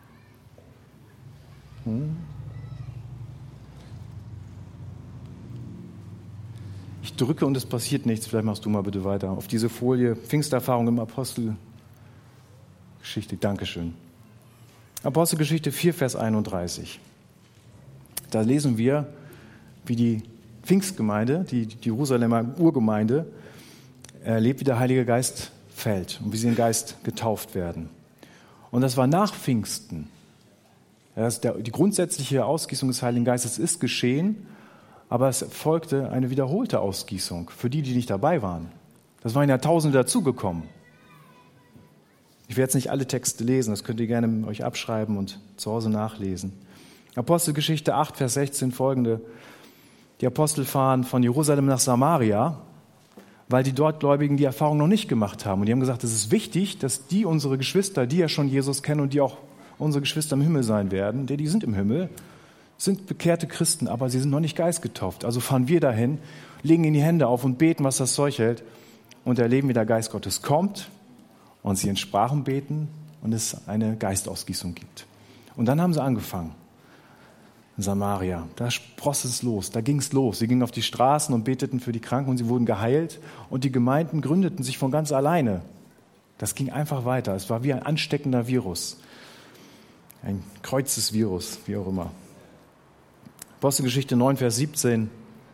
Ich drücke und es passiert nichts. Vielleicht machst du mal bitte weiter. Auf diese Folie, Pfingsterfahrung im Apostelgeschichte. Dankeschön. Apostelgeschichte 4, Vers 31. Da lesen wir, wie die Pfingstgemeinde, die Jerusalemer Urgemeinde, erlebt, wie der Heilige Geist fällt und wie sie im Geist getauft werden. Und das war nach Pfingsten. Die grundsätzliche Ausgießung des Heiligen Geistes ist geschehen, aber es folgte eine wiederholte Ausgießung für die nicht dabei waren. Das waren ja Tausende dazugekommen. Ich werde jetzt nicht alle Texte lesen, das könnt ihr gerne euch abschreiben und zu Hause nachlesen. Apostelgeschichte 8, Vers 16 folgende. Die Apostel fahren von Jerusalem nach Samaria, weil die dort Gläubigen die Erfahrung noch nicht gemacht haben. Und die haben gesagt, es ist wichtig, dass die unsere Geschwister, die ja schon Jesus kennen und die auch unsere Geschwister im Himmel sein werden, die sind im Himmel, sind bekehrte Christen, aber sie sind noch nicht geistgetauft. Also fahren wir dahin, legen ihnen die Hände auf und beten, was das Zeug hält und erleben, wie der Geist Gottes kommt und sie in Sprachen beten und es eine Geistausgießung gibt. Und dann haben sie angefangen. In Samaria, da spross es los, da ging es los. Sie gingen auf die Straßen und beteten für die Kranken und sie wurden geheilt und die Gemeinden gründeten sich von ganz alleine. Das ging einfach weiter. Es war wie ein ansteckender Virus. Ein Kreuzesvirus, wie auch immer. Apostelgeschichte 9, Vers 17.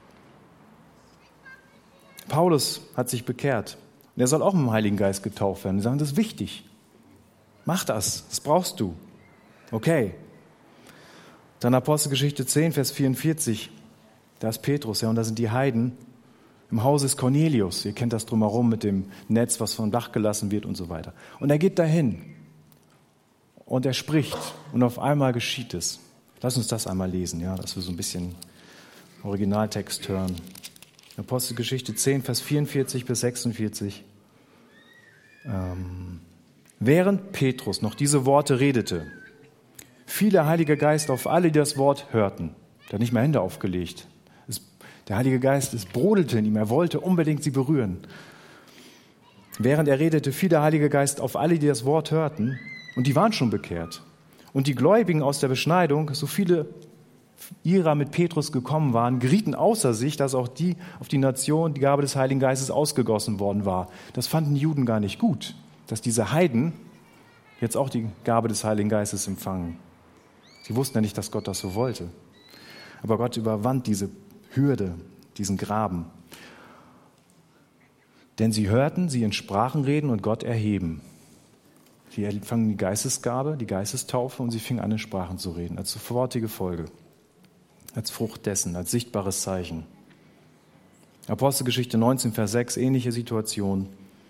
Paulus hat sich bekehrt. Und er soll auch mit dem Heiligen Geist getauft werden. Die sagen, das ist wichtig. Mach das, das brauchst du. Okay. Dann Apostelgeschichte 10, Vers 44. Da ist Petrus, und da sind die Heiden. Im Haus ist Cornelius. Ihr kennt das drumherum mit dem Netz, was vom Dach gelassen wird und so weiter. Und er geht dahin. Und er spricht und auf einmal geschieht es. Lass uns das einmal lesen, ja, dass wir so ein bisschen Originaltext hören. Apostelgeschichte 10, Vers 44 bis 46. Während Petrus noch diese Worte redete, fiel der Heilige Geist auf alle, die das Wort hörten. Der hat nicht mehr Hände aufgelegt. Der Heilige Geist, es brodelte in ihm, er wollte unbedingt sie berühren. Während er redete, fiel der Heilige Geist auf alle, die das Wort hörten. Und die waren schon bekehrt. Und die Gläubigen aus der Beschneidung, so viele ihrer mit Petrus gekommen waren, gerieten außer sich, dass auch die auf die Nation die Gabe des Heiligen Geistes ausgegossen worden war. Das fanden die Juden gar nicht gut, dass diese Heiden jetzt auch die Gabe des Heiligen Geistes empfangen. Sie wussten ja nicht, dass Gott das so wollte. Aber Gott überwand diese Hürde, diesen Graben. Denn sie hörten sie in Sprachen reden und Gott erheben. Sie empfangen die Geistesgabe, die Geistestaufe und sie fingen an, in Sprachen zu reden, als sofortige Folge, als Frucht dessen, als sichtbares Zeichen. Apostelgeschichte 19, Vers 6, ähnliche Situation,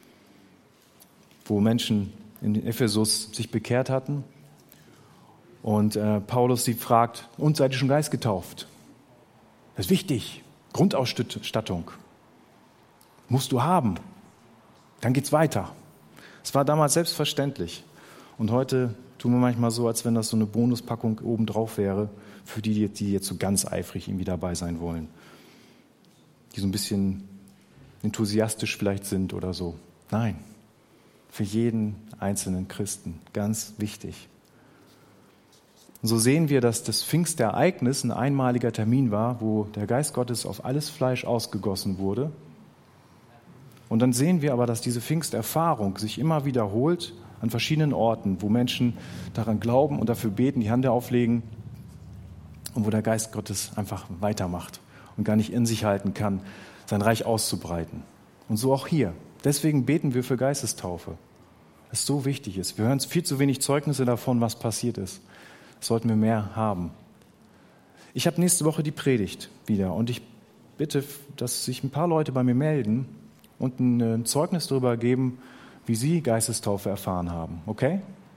wo Menschen in Ephesus sich bekehrt hatten und Paulus sie fragt, und seid ihr schon Geist getauft? Das ist wichtig, Grundausstattung musst du haben, dann geht's weiter. Es war damals selbstverständlich und heute tun wir manchmal so, als wenn das so eine Bonuspackung obendrauf wäre, für die jetzt so ganz eifrig irgendwie dabei sein wollen. Die so ein bisschen enthusiastisch vielleicht sind oder so. Nein, für jeden einzelnen Christen, ganz wichtig. Und so sehen wir, dass das Pfingstereignis ein einmaliger Termin war, wo der Geist Gottes auf alles Fleisch ausgegossen wurde. Und dann sehen wir aber, dass diese Pfingsterfahrung sich immer wiederholt an verschiedenen Orten, wo Menschen daran glauben und dafür beten, die Hände auflegen und wo der Geist Gottes einfach weitermacht und gar nicht in sich halten kann, sein Reich auszubreiten. Und so auch hier. Deswegen beten wir für Geistestaufe. Das so wichtig ist. Wir hören viel zu wenig Zeugnisse davon, was passiert ist. Das sollten wir mehr haben. Ich habe nächste Woche die Predigt wieder und ich bitte, dass sich ein paar Leute bei mir melden und ein Zeugnis darüber geben, wie sie Geistestaufe erfahren haben. Okay?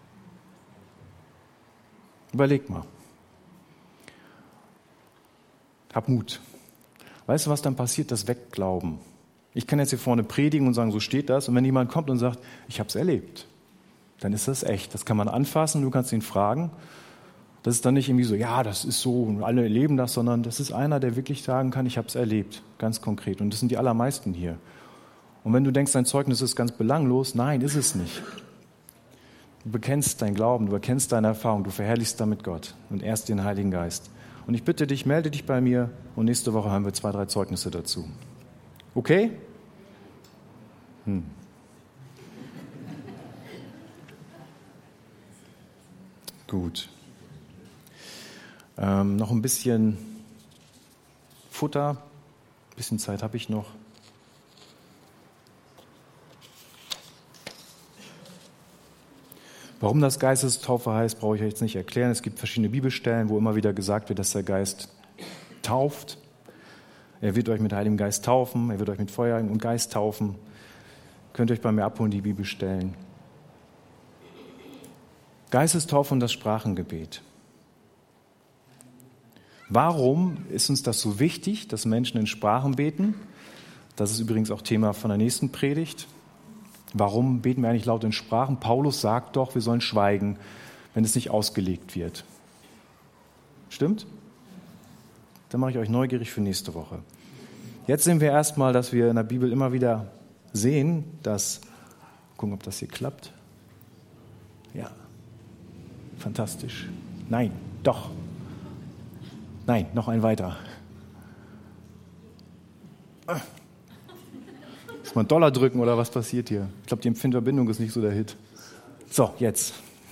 Überleg mal. Hab Mut. Weißt du, was dann passiert? Das Wegglauben. Ich kann jetzt hier vorne predigen und sagen, so steht das. Und wenn jemand kommt und sagt, ich habe es erlebt, dann ist das echt. Das kann man anfassen, du kannst ihn fragen. Das ist dann nicht irgendwie so, ja, das ist so und alle erleben das, sondern das ist einer, der wirklich sagen kann, ich habe es erlebt, ganz konkret. Und das sind die allermeisten hier. Und wenn du denkst, dein Zeugnis ist ganz belanglos, nein, ist es nicht. Du bekennst dein Glauben, du bekennst deine Erfahrung, du verherrlichst damit Gott und ehrst den Heiligen Geist. Und ich bitte dich, melde dich bei mir und nächste Woche haben wir 2, 3 Zeugnisse dazu. Okay? Gut. Noch ein bisschen Futter, ein bisschen Zeit habe ich noch. Warum das Geistestaufe heißt, brauche ich euch jetzt nicht erklären. Es gibt verschiedene Bibelstellen, wo immer wieder gesagt wird, dass der Geist tauft. Er wird euch mit Heiligem Geist taufen, er wird euch mit Feuer und Geist taufen. Könnt ihr euch bei mir abholen, die Bibelstellen. Geistestaufe und das Sprachengebet. Warum ist uns das so wichtig, dass Menschen in Sprachen beten? Das ist übrigens auch Thema von der nächsten Predigt. Warum beten wir eigentlich laut in Sprachen? Paulus sagt doch, wir sollen schweigen, wenn es nicht ausgelegt wird. Stimmt? Dann mache ich euch neugierig für nächste Woche. Jetzt sehen wir erstmal, dass wir in der Bibel immer wieder sehen, dass, gucken, ob das hier klappt. Ja, fantastisch. Nein, doch. Nein, noch ein weiter. Muss man Dollar drücken oder was passiert hier? Ich glaube, die Empfindverbindung ist nicht so der Hit. So, jetzt.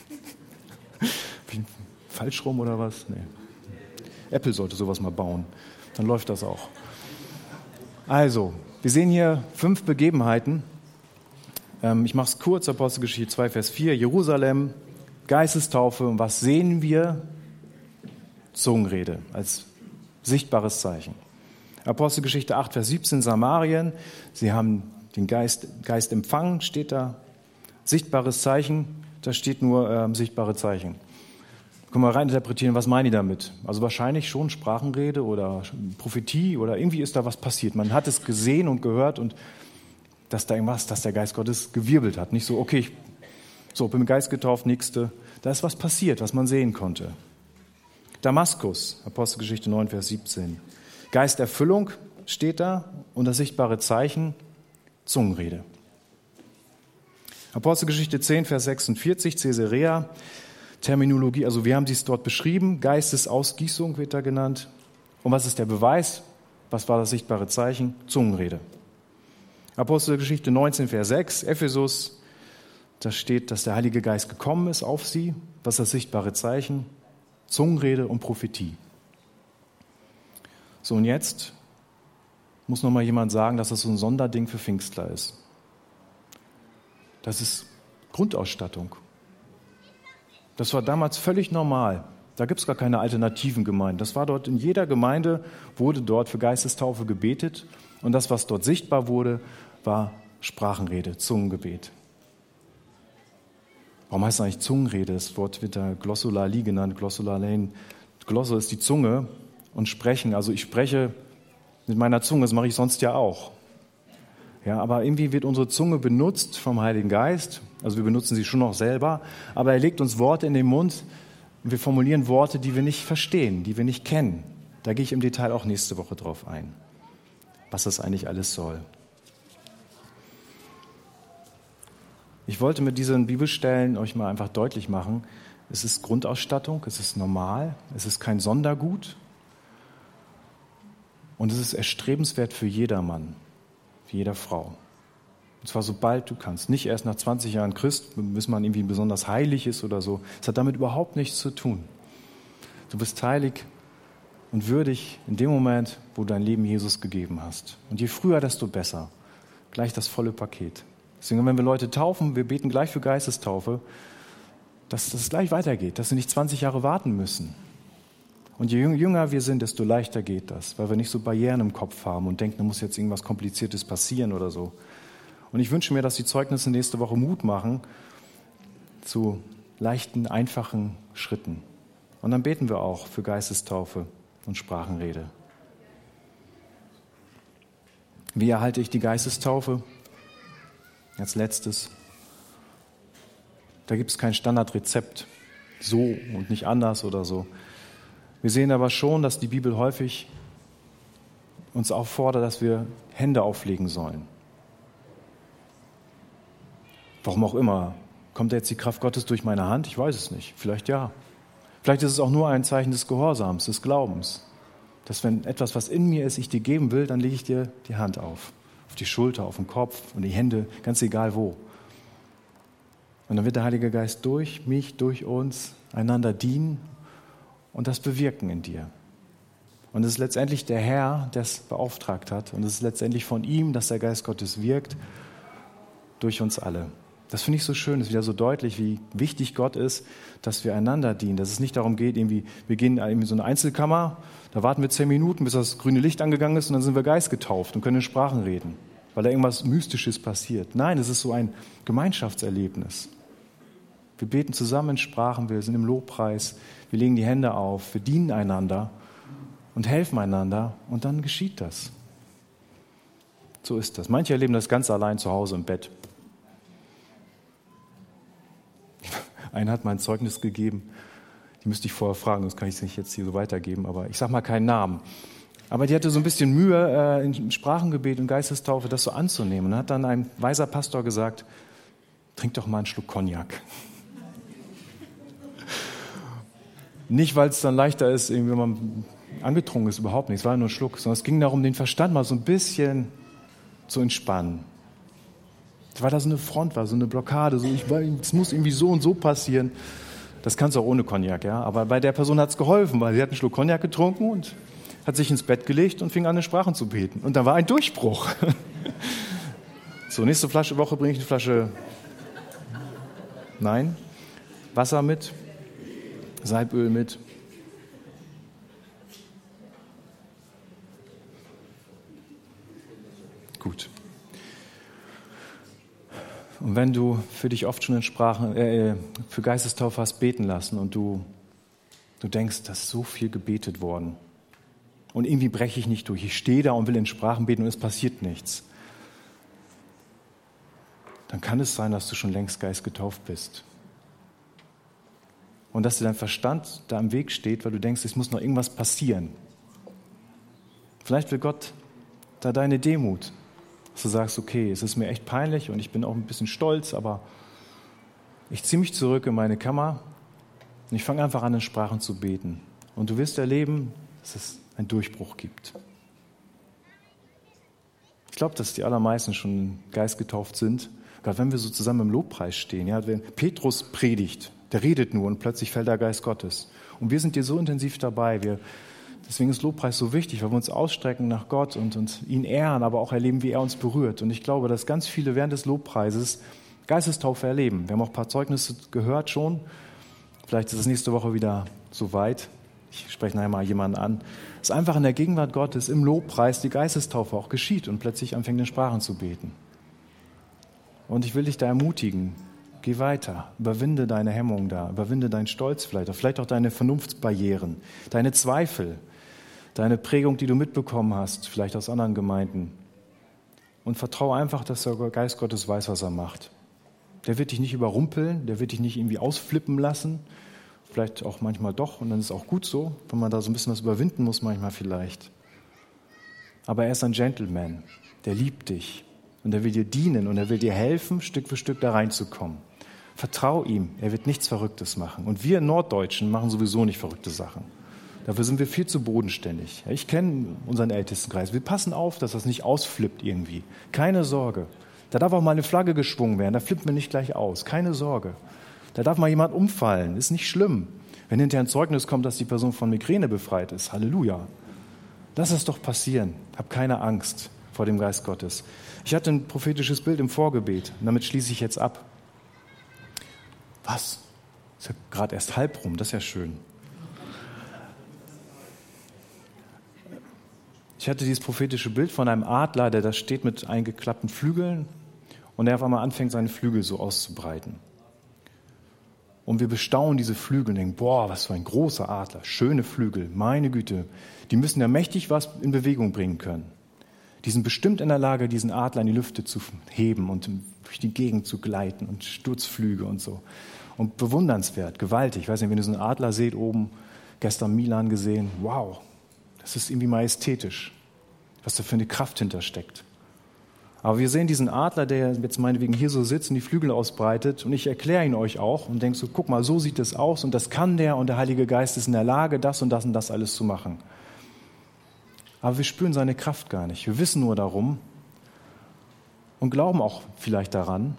Falsch rum oder was? Nee. Apple sollte sowas mal bauen. Dann läuft das auch. Also, wir sehen hier 5 Begebenheiten. Ich mache es kurz, Apostelgeschichte 2, Vers 4. Jerusalem, Geistestaufe. Und was sehen wir? Zungenrede als sichtbares Zeichen. Apostelgeschichte 8, Vers 17, Samarien. Sie haben den Geist empfangen, steht da. Sichtbares Zeichen, da steht nur sichtbare Zeichen. Können wir reininterpretieren, was meinen die damit? Also wahrscheinlich schon Sprachenrede oder Prophetie oder irgendwie ist da was passiert. Man hat es gesehen und gehört und dass da irgendwas, dass der Geist Gottes gewirbelt hat. Nicht so, okay, bin mit Geist getauft, nächste. Da ist was passiert, was man sehen konnte. Damaskus, Apostelgeschichte 9, Vers 17. Geisterfüllung steht da und das sichtbare Zeichen, Zungenrede. Apostelgeschichte 10, Vers 46, Caesarea, Terminologie, also wir haben dies dort beschrieben, Geistesausgießung wird da genannt. Und was ist der Beweis? Was war das sichtbare Zeichen? Zungenrede. Apostelgeschichte 19, Vers 6, Ephesus, da steht, dass der Heilige Geist gekommen ist auf sie. Was ist das sichtbare Zeichen? Zungenrede und Prophetie. So, und jetzt muss noch mal jemand sagen, dass das so ein Sonderding für Pfingstler ist. Das ist Grundausstattung. Das war damals völlig normal. Da gibt es gar keine alternativen Gemeinden. Das war dort in jeder Gemeinde, wurde dort für Geistestaufe gebetet. Und das, was dort sichtbar wurde, war Sprachenrede, Zungengebet. Warum heißt es eigentlich Zungenrede? Das Wort wird da Glossolalie genannt, Glossolalein. Glosse ist die Zunge und sprechen. Also ich spreche mit meiner Zunge, das mache ich sonst ja auch. Ja, aber irgendwie wird unsere Zunge benutzt vom Heiligen Geist. Also wir benutzen sie schon noch selber. Aber er legt uns Worte in den Mund und wir formulieren Worte, die wir nicht verstehen, die wir nicht kennen. Da gehe ich im Detail auch nächste Woche drauf ein, was das eigentlich alles soll. Ich wollte mit diesen Bibelstellen euch mal einfach deutlich machen, es ist Grundausstattung, es ist normal, es ist kein Sondergut und es ist erstrebenswert für jedermann, für jede Frau. Und zwar sobald du kannst, nicht erst nach 20 Jahren Christ, bis man irgendwie besonders heilig ist oder so. Es hat damit überhaupt nichts zu tun. Du bist heilig und würdig in dem Moment, wo du dein Leben Jesus gegeben hast. Und je früher, desto besser. Gleich das volle Paket. Deswegen, wenn wir Leute taufen, wir beten gleich für Geistestaufe, dass das gleich weitergeht, dass sie nicht 20 Jahre warten müssen. Und je jünger wir sind, desto leichter geht das, weil wir nicht so Barrieren im Kopf haben und denken, da muss jetzt irgendwas Kompliziertes passieren oder so. Und ich wünsche mir, dass die Zeugnisse nächste Woche Mut machen zu leichten, einfachen Schritten. Und dann beten wir auch für Geistestaufe und Sprachenrede. Wie erhalte ich die Geistestaufe? Als letztes. Da gibt es kein Standardrezept, so und nicht anders oder so. Wir sehen aber schon, dass die Bibel häufig uns auffordert, dass wir Hände auflegen sollen. Warum auch immer. Kommt jetzt die Kraft Gottes durch meine Hand? Ich weiß es nicht. Vielleicht ja. Vielleicht ist es auch nur ein Zeichen des Gehorsams, des Glaubens. Dass wenn etwas, was in mir ist, ich dir geben will, dann lege ich dir die Hand auf. Auf die Schulter, auf den Kopf und die Hände, ganz egal wo. Und dann wird der Heilige Geist durch mich, durch uns einander dienen und das bewirken in dir. Und es ist letztendlich der Herr, der es beauftragt hat. Und es ist letztendlich von ihm, dass der Geist Gottes wirkt durch uns alle. Das finde ich so schön, es ist wieder so deutlich, wie wichtig Gott ist, dass wir einander dienen. Dass es nicht darum geht, wir gehen in so eine Einzelkammer, da warten wir 10 Minuten, bis das grüne Licht angegangen ist und dann sind wir geistgetauft und können in Sprachen reden, weil da irgendwas Mystisches passiert. Nein, es ist so ein Gemeinschaftserlebnis. Wir beten zusammen in Sprachen, wir sind im Lobpreis, wir legen die Hände auf, wir dienen einander und helfen einander und dann geschieht das. So ist das. Manche erleben das ganz allein zu Hause im Bett. Einer hat mal ein Zeugnis gegeben, die müsste ich vorher fragen, sonst kann ich es nicht jetzt hier so weitergeben, aber ich sage mal keinen Namen. Aber die hatte so ein bisschen Mühe, in Sprachengebet und Geistestaufe das so anzunehmen. Und hat dann ein weiser Pastor gesagt, trink doch mal einen Schluck Cognac. Nicht, weil es dann leichter ist, wenn man angetrunken ist, überhaupt nicht. Es war nur ein Schluck, sondern es ging darum, den Verstand mal so ein bisschen zu entspannen. Weil da so eine Front war, so eine Blockade, so es muss irgendwie so und so passieren. Das kannst du auch ohne Cognac, ja. Aber bei der Person hat es geholfen, weil sie hat einen Schluck Cognac getrunken und hat sich ins Bett gelegt und fing an, in Sprachen zu beten. Und da war ein Durchbruch. So, nächste Woche bringe ich eine Flasche Wasser mit, Salböl mit. Gut. Und wenn du für dich oft schon in Sprachen, für Geistestaufe hast beten lassen und du denkst, da ist so viel gebetet worden und irgendwie breche ich nicht durch, ich stehe da und will in Sprachen beten und es passiert nichts, dann kann es sein, dass du schon längst geistgetauft bist. Und dass dir dein Verstand da im Weg steht, weil du denkst, es muss noch irgendwas passieren. Vielleicht will Gott da deine Demut, dass du sagst, okay, es ist mir echt peinlich und ich bin auch ein bisschen stolz, aber ich ziehe mich zurück in meine Kammer und ich fange einfach an, in Sprachen zu beten. Und du wirst erleben, dass es einen Durchbruch gibt. Ich glaube, dass die allermeisten schon geistgetauft sind, gerade wenn wir so zusammen im Lobpreis stehen. Ja, wenn Petrus predigt, der redet nur und plötzlich fällt der Geist Gottes. Und wir sind hier so intensiv dabei, deswegen ist Lobpreis so wichtig, weil wir uns ausstrecken nach Gott und ihn ehren, aber auch erleben, wie er uns berührt. Und ich glaube, dass ganz viele während des Lobpreises Geistestaufe erleben. Wir haben auch ein paar Zeugnisse gehört schon. Vielleicht ist es nächste Woche wieder soweit. Ich spreche nachher mal jemanden an. Dass einfach in der Gegenwart Gottes im Lobpreis die Geistestaufe auch geschieht und plötzlich anfängt in Sprachen zu beten. Und ich will dich da ermutigen. Geh weiter, überwinde deine Hemmungen da, überwinde deinen Stolz vielleicht auch deine Vernunftsbarrieren, deine Zweifel, deine Prägung, die du mitbekommen hast, vielleicht aus anderen Gemeinden. und vertraue einfach, dass der Geist Gottes weiß, was er macht. Der wird dich nicht überrumpeln, der wird dich nicht irgendwie ausflippen lassen. Vielleicht auch manchmal doch, und dann ist es auch gut so, wenn man da so ein bisschen was überwinden muss, manchmal vielleicht. Aber er ist ein Gentleman, der liebt dich und er will dir dienen und er will dir helfen, Stück für Stück da reinzukommen. Vertrau ihm, er wird nichts Verrücktes machen. Und wir Norddeutschen machen sowieso nicht verrückte Sachen. Dafür sind wir viel zu bodenständig. Ich kenne unseren Ältestenkreis. Wir passen auf, dass das nicht ausflippt irgendwie. Keine Sorge. Da darf auch mal eine Flagge geschwungen werden, da flippt man nicht gleich aus. Keine Sorge. Da darf mal jemand umfallen, ist nicht schlimm. Wenn hinterher ein Zeugnis kommt, dass die Person von Migräne befreit ist, Halleluja. Lass es doch passieren. Hab keine Angst vor dem Geist Gottes. Ich hatte ein prophetisches Bild im Vorgebet und damit schließe ich jetzt ab. Was? Ist ja gerade erst halb rum, das ist ja schön. Ich hatte dieses prophetische Bild von einem Adler, der da steht mit eingeklappten Flügeln und der auf einmal anfängt, seine Flügel so auszubreiten. Und wir bestaunen diese Flügel und denken, boah, was für ein großer Adler, schöne Flügel, meine Güte. Die müssen ja mächtig was in Bewegung bringen können. Die sind bestimmt in der Lage, diesen Adler in die Lüfte zu heben und durch die Gegend zu gleiten und Sturzflüge und so. Und bewundernswert, gewaltig. Ich weiß nicht, wenn ihr so einen Adler seht oben, gestern Milan gesehen, wow, das ist irgendwie majestätisch, was da für eine Kraft hintersteckt. Aber wir sehen diesen Adler, der jetzt meinetwegen hier so sitzt und die Flügel ausbreitet und ich erkläre ihn euch auch und denke so, guck mal, so sieht es aus und das kann der und der Heilige Geist ist in der Lage, das und das alles zu machen. Aber wir spüren seine Kraft gar nicht. Wir wissen nur darum und glauben auch vielleicht daran.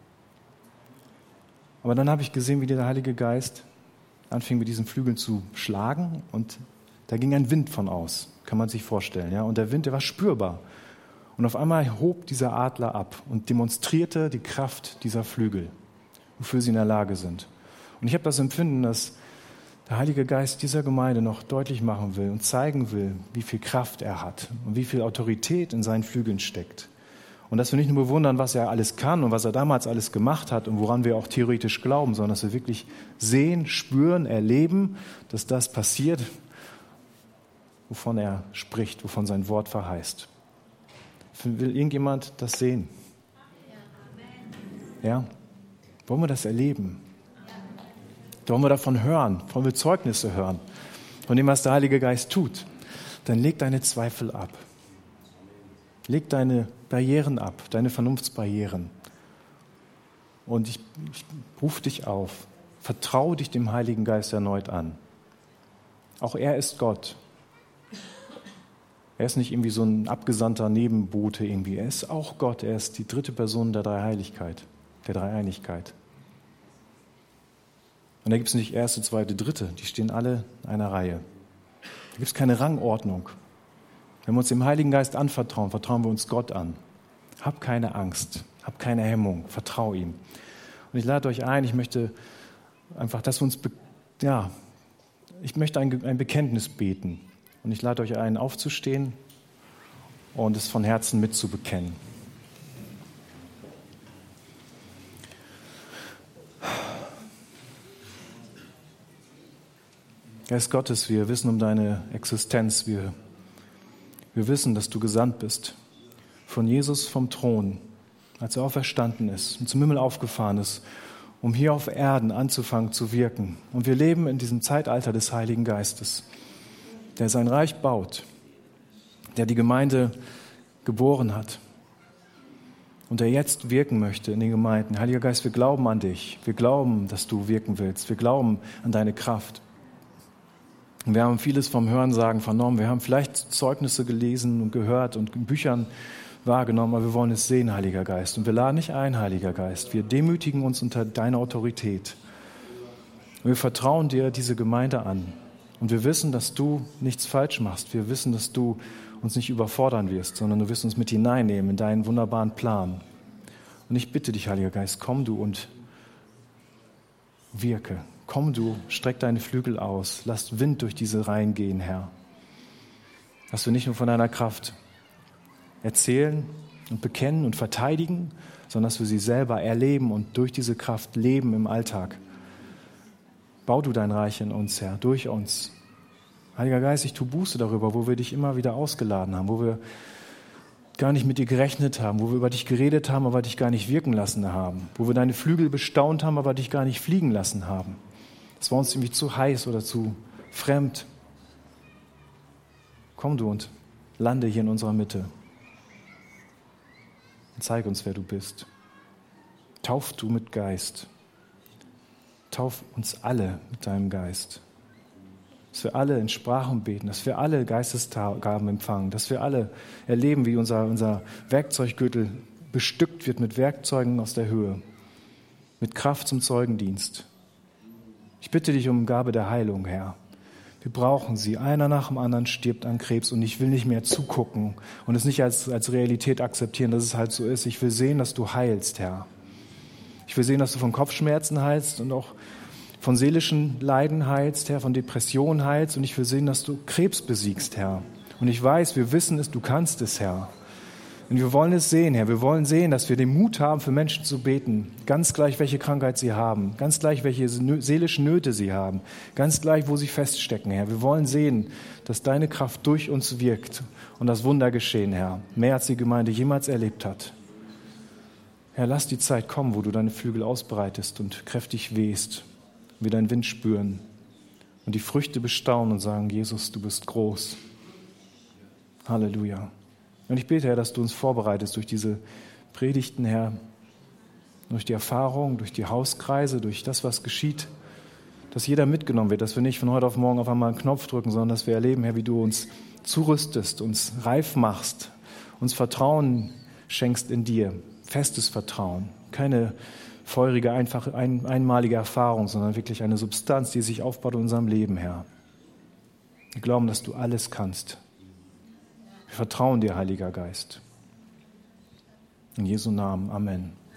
Aber dann habe ich gesehen, wie der Heilige Geist anfing mit diesen Flügeln zu schlagen und da ging ein Wind von aus, kann man sich vorstellen. Ja? Und der Wind, der war spürbar. Und auf einmal hob dieser Adler ab und demonstrierte die Kraft dieser Flügel, wofür sie in der Lage sind. Und ich habe das Empfinden, dass der Heilige Geist dieser Gemeinde noch deutlich machen will und zeigen will, wie viel Kraft er hat und wie viel Autorität in seinen Flügeln steckt. Und dass wir nicht nur bewundern, was er alles kann und was er damals alles gemacht hat und woran wir auch theoretisch glauben, sondern dass wir wirklich sehen, spüren, erleben, dass das passiert, wovon er spricht, wovon sein Wort verheißt. Will irgendjemand das sehen? Ja? Wollen wir das erleben? Wollen wir davon hören? Wollen wir Zeugnisse hören? Von dem, was der Heilige Geist tut? Dann leg deine Zweifel ab. Leg deine Barrieren ab, deine Vernunftsbarrieren. Und ich rufe dich auf. Vertraue dich dem Heiligen Geist erneut an. Auch er ist Gott. Er ist nicht irgendwie so ein abgesandter Nebenbote irgendwie. Er ist auch Gott. Er ist die dritte Person der Dreieinigkeit. Und da gibt es nicht erste, zweite, dritte. Die stehen alle in einer Reihe. Da gibt es keine Rangordnung. Wenn wir uns dem Heiligen Geist anvertrauen, vertrauen wir uns Gott an. Hab keine Angst. Hab keine Hemmung. Vertrau ihm. Und ich lade euch ein, ich möchte einfach, dass wir uns, ich möchte ein Bekenntnis beten. Und ich lade euch ein, aufzustehen und es von Herzen mitzubekennen. Geist Gottes, wir wissen um deine Existenz. Wir wissen, dass du gesandt bist von Jesus vom Thron, als er auferstanden ist und zum Himmel aufgefahren ist, um hier auf Erden anzufangen zu wirken. Und wir leben in diesem Zeitalter des Heiligen Geistes, der sein Reich baut, der die Gemeinde geboren hat und der jetzt wirken möchte in den Gemeinden. Heiliger Geist, wir glauben an dich. Wir glauben, dass du wirken willst. Wir glauben an deine Kraft. Und wir haben vieles vom Hörensagen vernommen. Wir haben vielleicht Zeugnisse gelesen und gehört und in Büchern wahrgenommen, aber wir wollen es sehen, Heiliger Geist. Und wir laden dich ein, Heiliger Geist. Wir demütigen uns unter deine Autorität. Und wir vertrauen dir diese Gemeinde an. Und wir wissen, dass du nichts falsch machst. Wir wissen, dass du uns nicht überfordern wirst, sondern du wirst uns mit hineinnehmen in deinen wunderbaren Plan. Und ich bitte dich, Heiliger Geist, komm du und wirke. Komm du, streck deine Flügel aus. Lass Wind durch diese Reihen gehen, Herr. Dass wir nicht nur von deiner Kraft erzählen und bekennen und verteidigen, sondern dass wir sie selber erleben und durch diese Kraft leben im Alltag. Bau du dein Reich in uns, Herr, durch uns. Heiliger Geist, ich tue Buße darüber, wo wir dich immer wieder ausgeladen haben, wo wir gar nicht mit dir gerechnet haben, wo wir über dich geredet haben, aber dich gar nicht wirken lassen haben, wo wir deine Flügel bestaunt haben, aber dich gar nicht fliegen lassen haben. Das war uns irgendwie zu heiß oder zu fremd. Komm du und lande hier in unserer Mitte. Und zeig uns, wer du bist. Tauf du mit Geist. Tauf uns alle mit deinem Geist. Dass wir alle in Sprachen beten, dass wir alle Geistesgaben empfangen, dass wir alle erleben, wie unser Werkzeuggürtel bestückt wird mit Werkzeugen aus der Höhe, mit Kraft zum Zeugendienst. Ich bitte dich um Gabe der Heilung, Herr. Wir brauchen sie. Einer nach dem anderen stirbt an Krebs und ich will nicht mehr zugucken und es nicht als Realität akzeptieren, dass es halt so ist. Ich will sehen, dass du heilst, Herr. Ich will sehen, dass du von Kopfschmerzen heilst und auch von seelischen Leiden heilst, Herr, von Depressionen heilst. Und ich will sehen, dass du Krebs besiegst, Herr. Und ich weiß, wir wissen es, du kannst es, Herr. Und wir wollen es sehen, Herr. Wir wollen sehen, dass wir den Mut haben, für Menschen zu beten. Ganz gleich, welche Krankheit sie haben. Ganz gleich, welche seelischen Nöte sie haben. Ganz gleich, wo sie feststecken, Herr. Wir wollen sehen, dass deine Kraft durch uns wirkt und das Wunder geschehen, Herr. Mehr als die Gemeinde jemals erlebt hat. Herr, lass die Zeit kommen, wo du deine Flügel ausbreitest und kräftig wehst. Wir deinen Wind spüren und die Früchte bestaunen und sagen, Jesus, du bist groß. Halleluja. Und ich bete, Herr, dass du uns vorbereitest durch diese Predigten, Herr, durch die Erfahrung, durch die Hauskreise, durch das, was geschieht, dass jeder mitgenommen wird, dass wir nicht von heute auf morgen auf einmal einen Knopf drücken, sondern dass wir erleben, Herr, wie du uns zurüstest, uns reif machst, uns Vertrauen schenkst in dir, festes Vertrauen, keine feurige, einfache, einmalige Erfahrung, sondern wirklich eine Substanz, die sich aufbaut in unserem Leben, Herr. Wir glauben, dass du alles kannst. Wir vertrauen dir, Heiliger Geist. In Jesu Namen. Amen.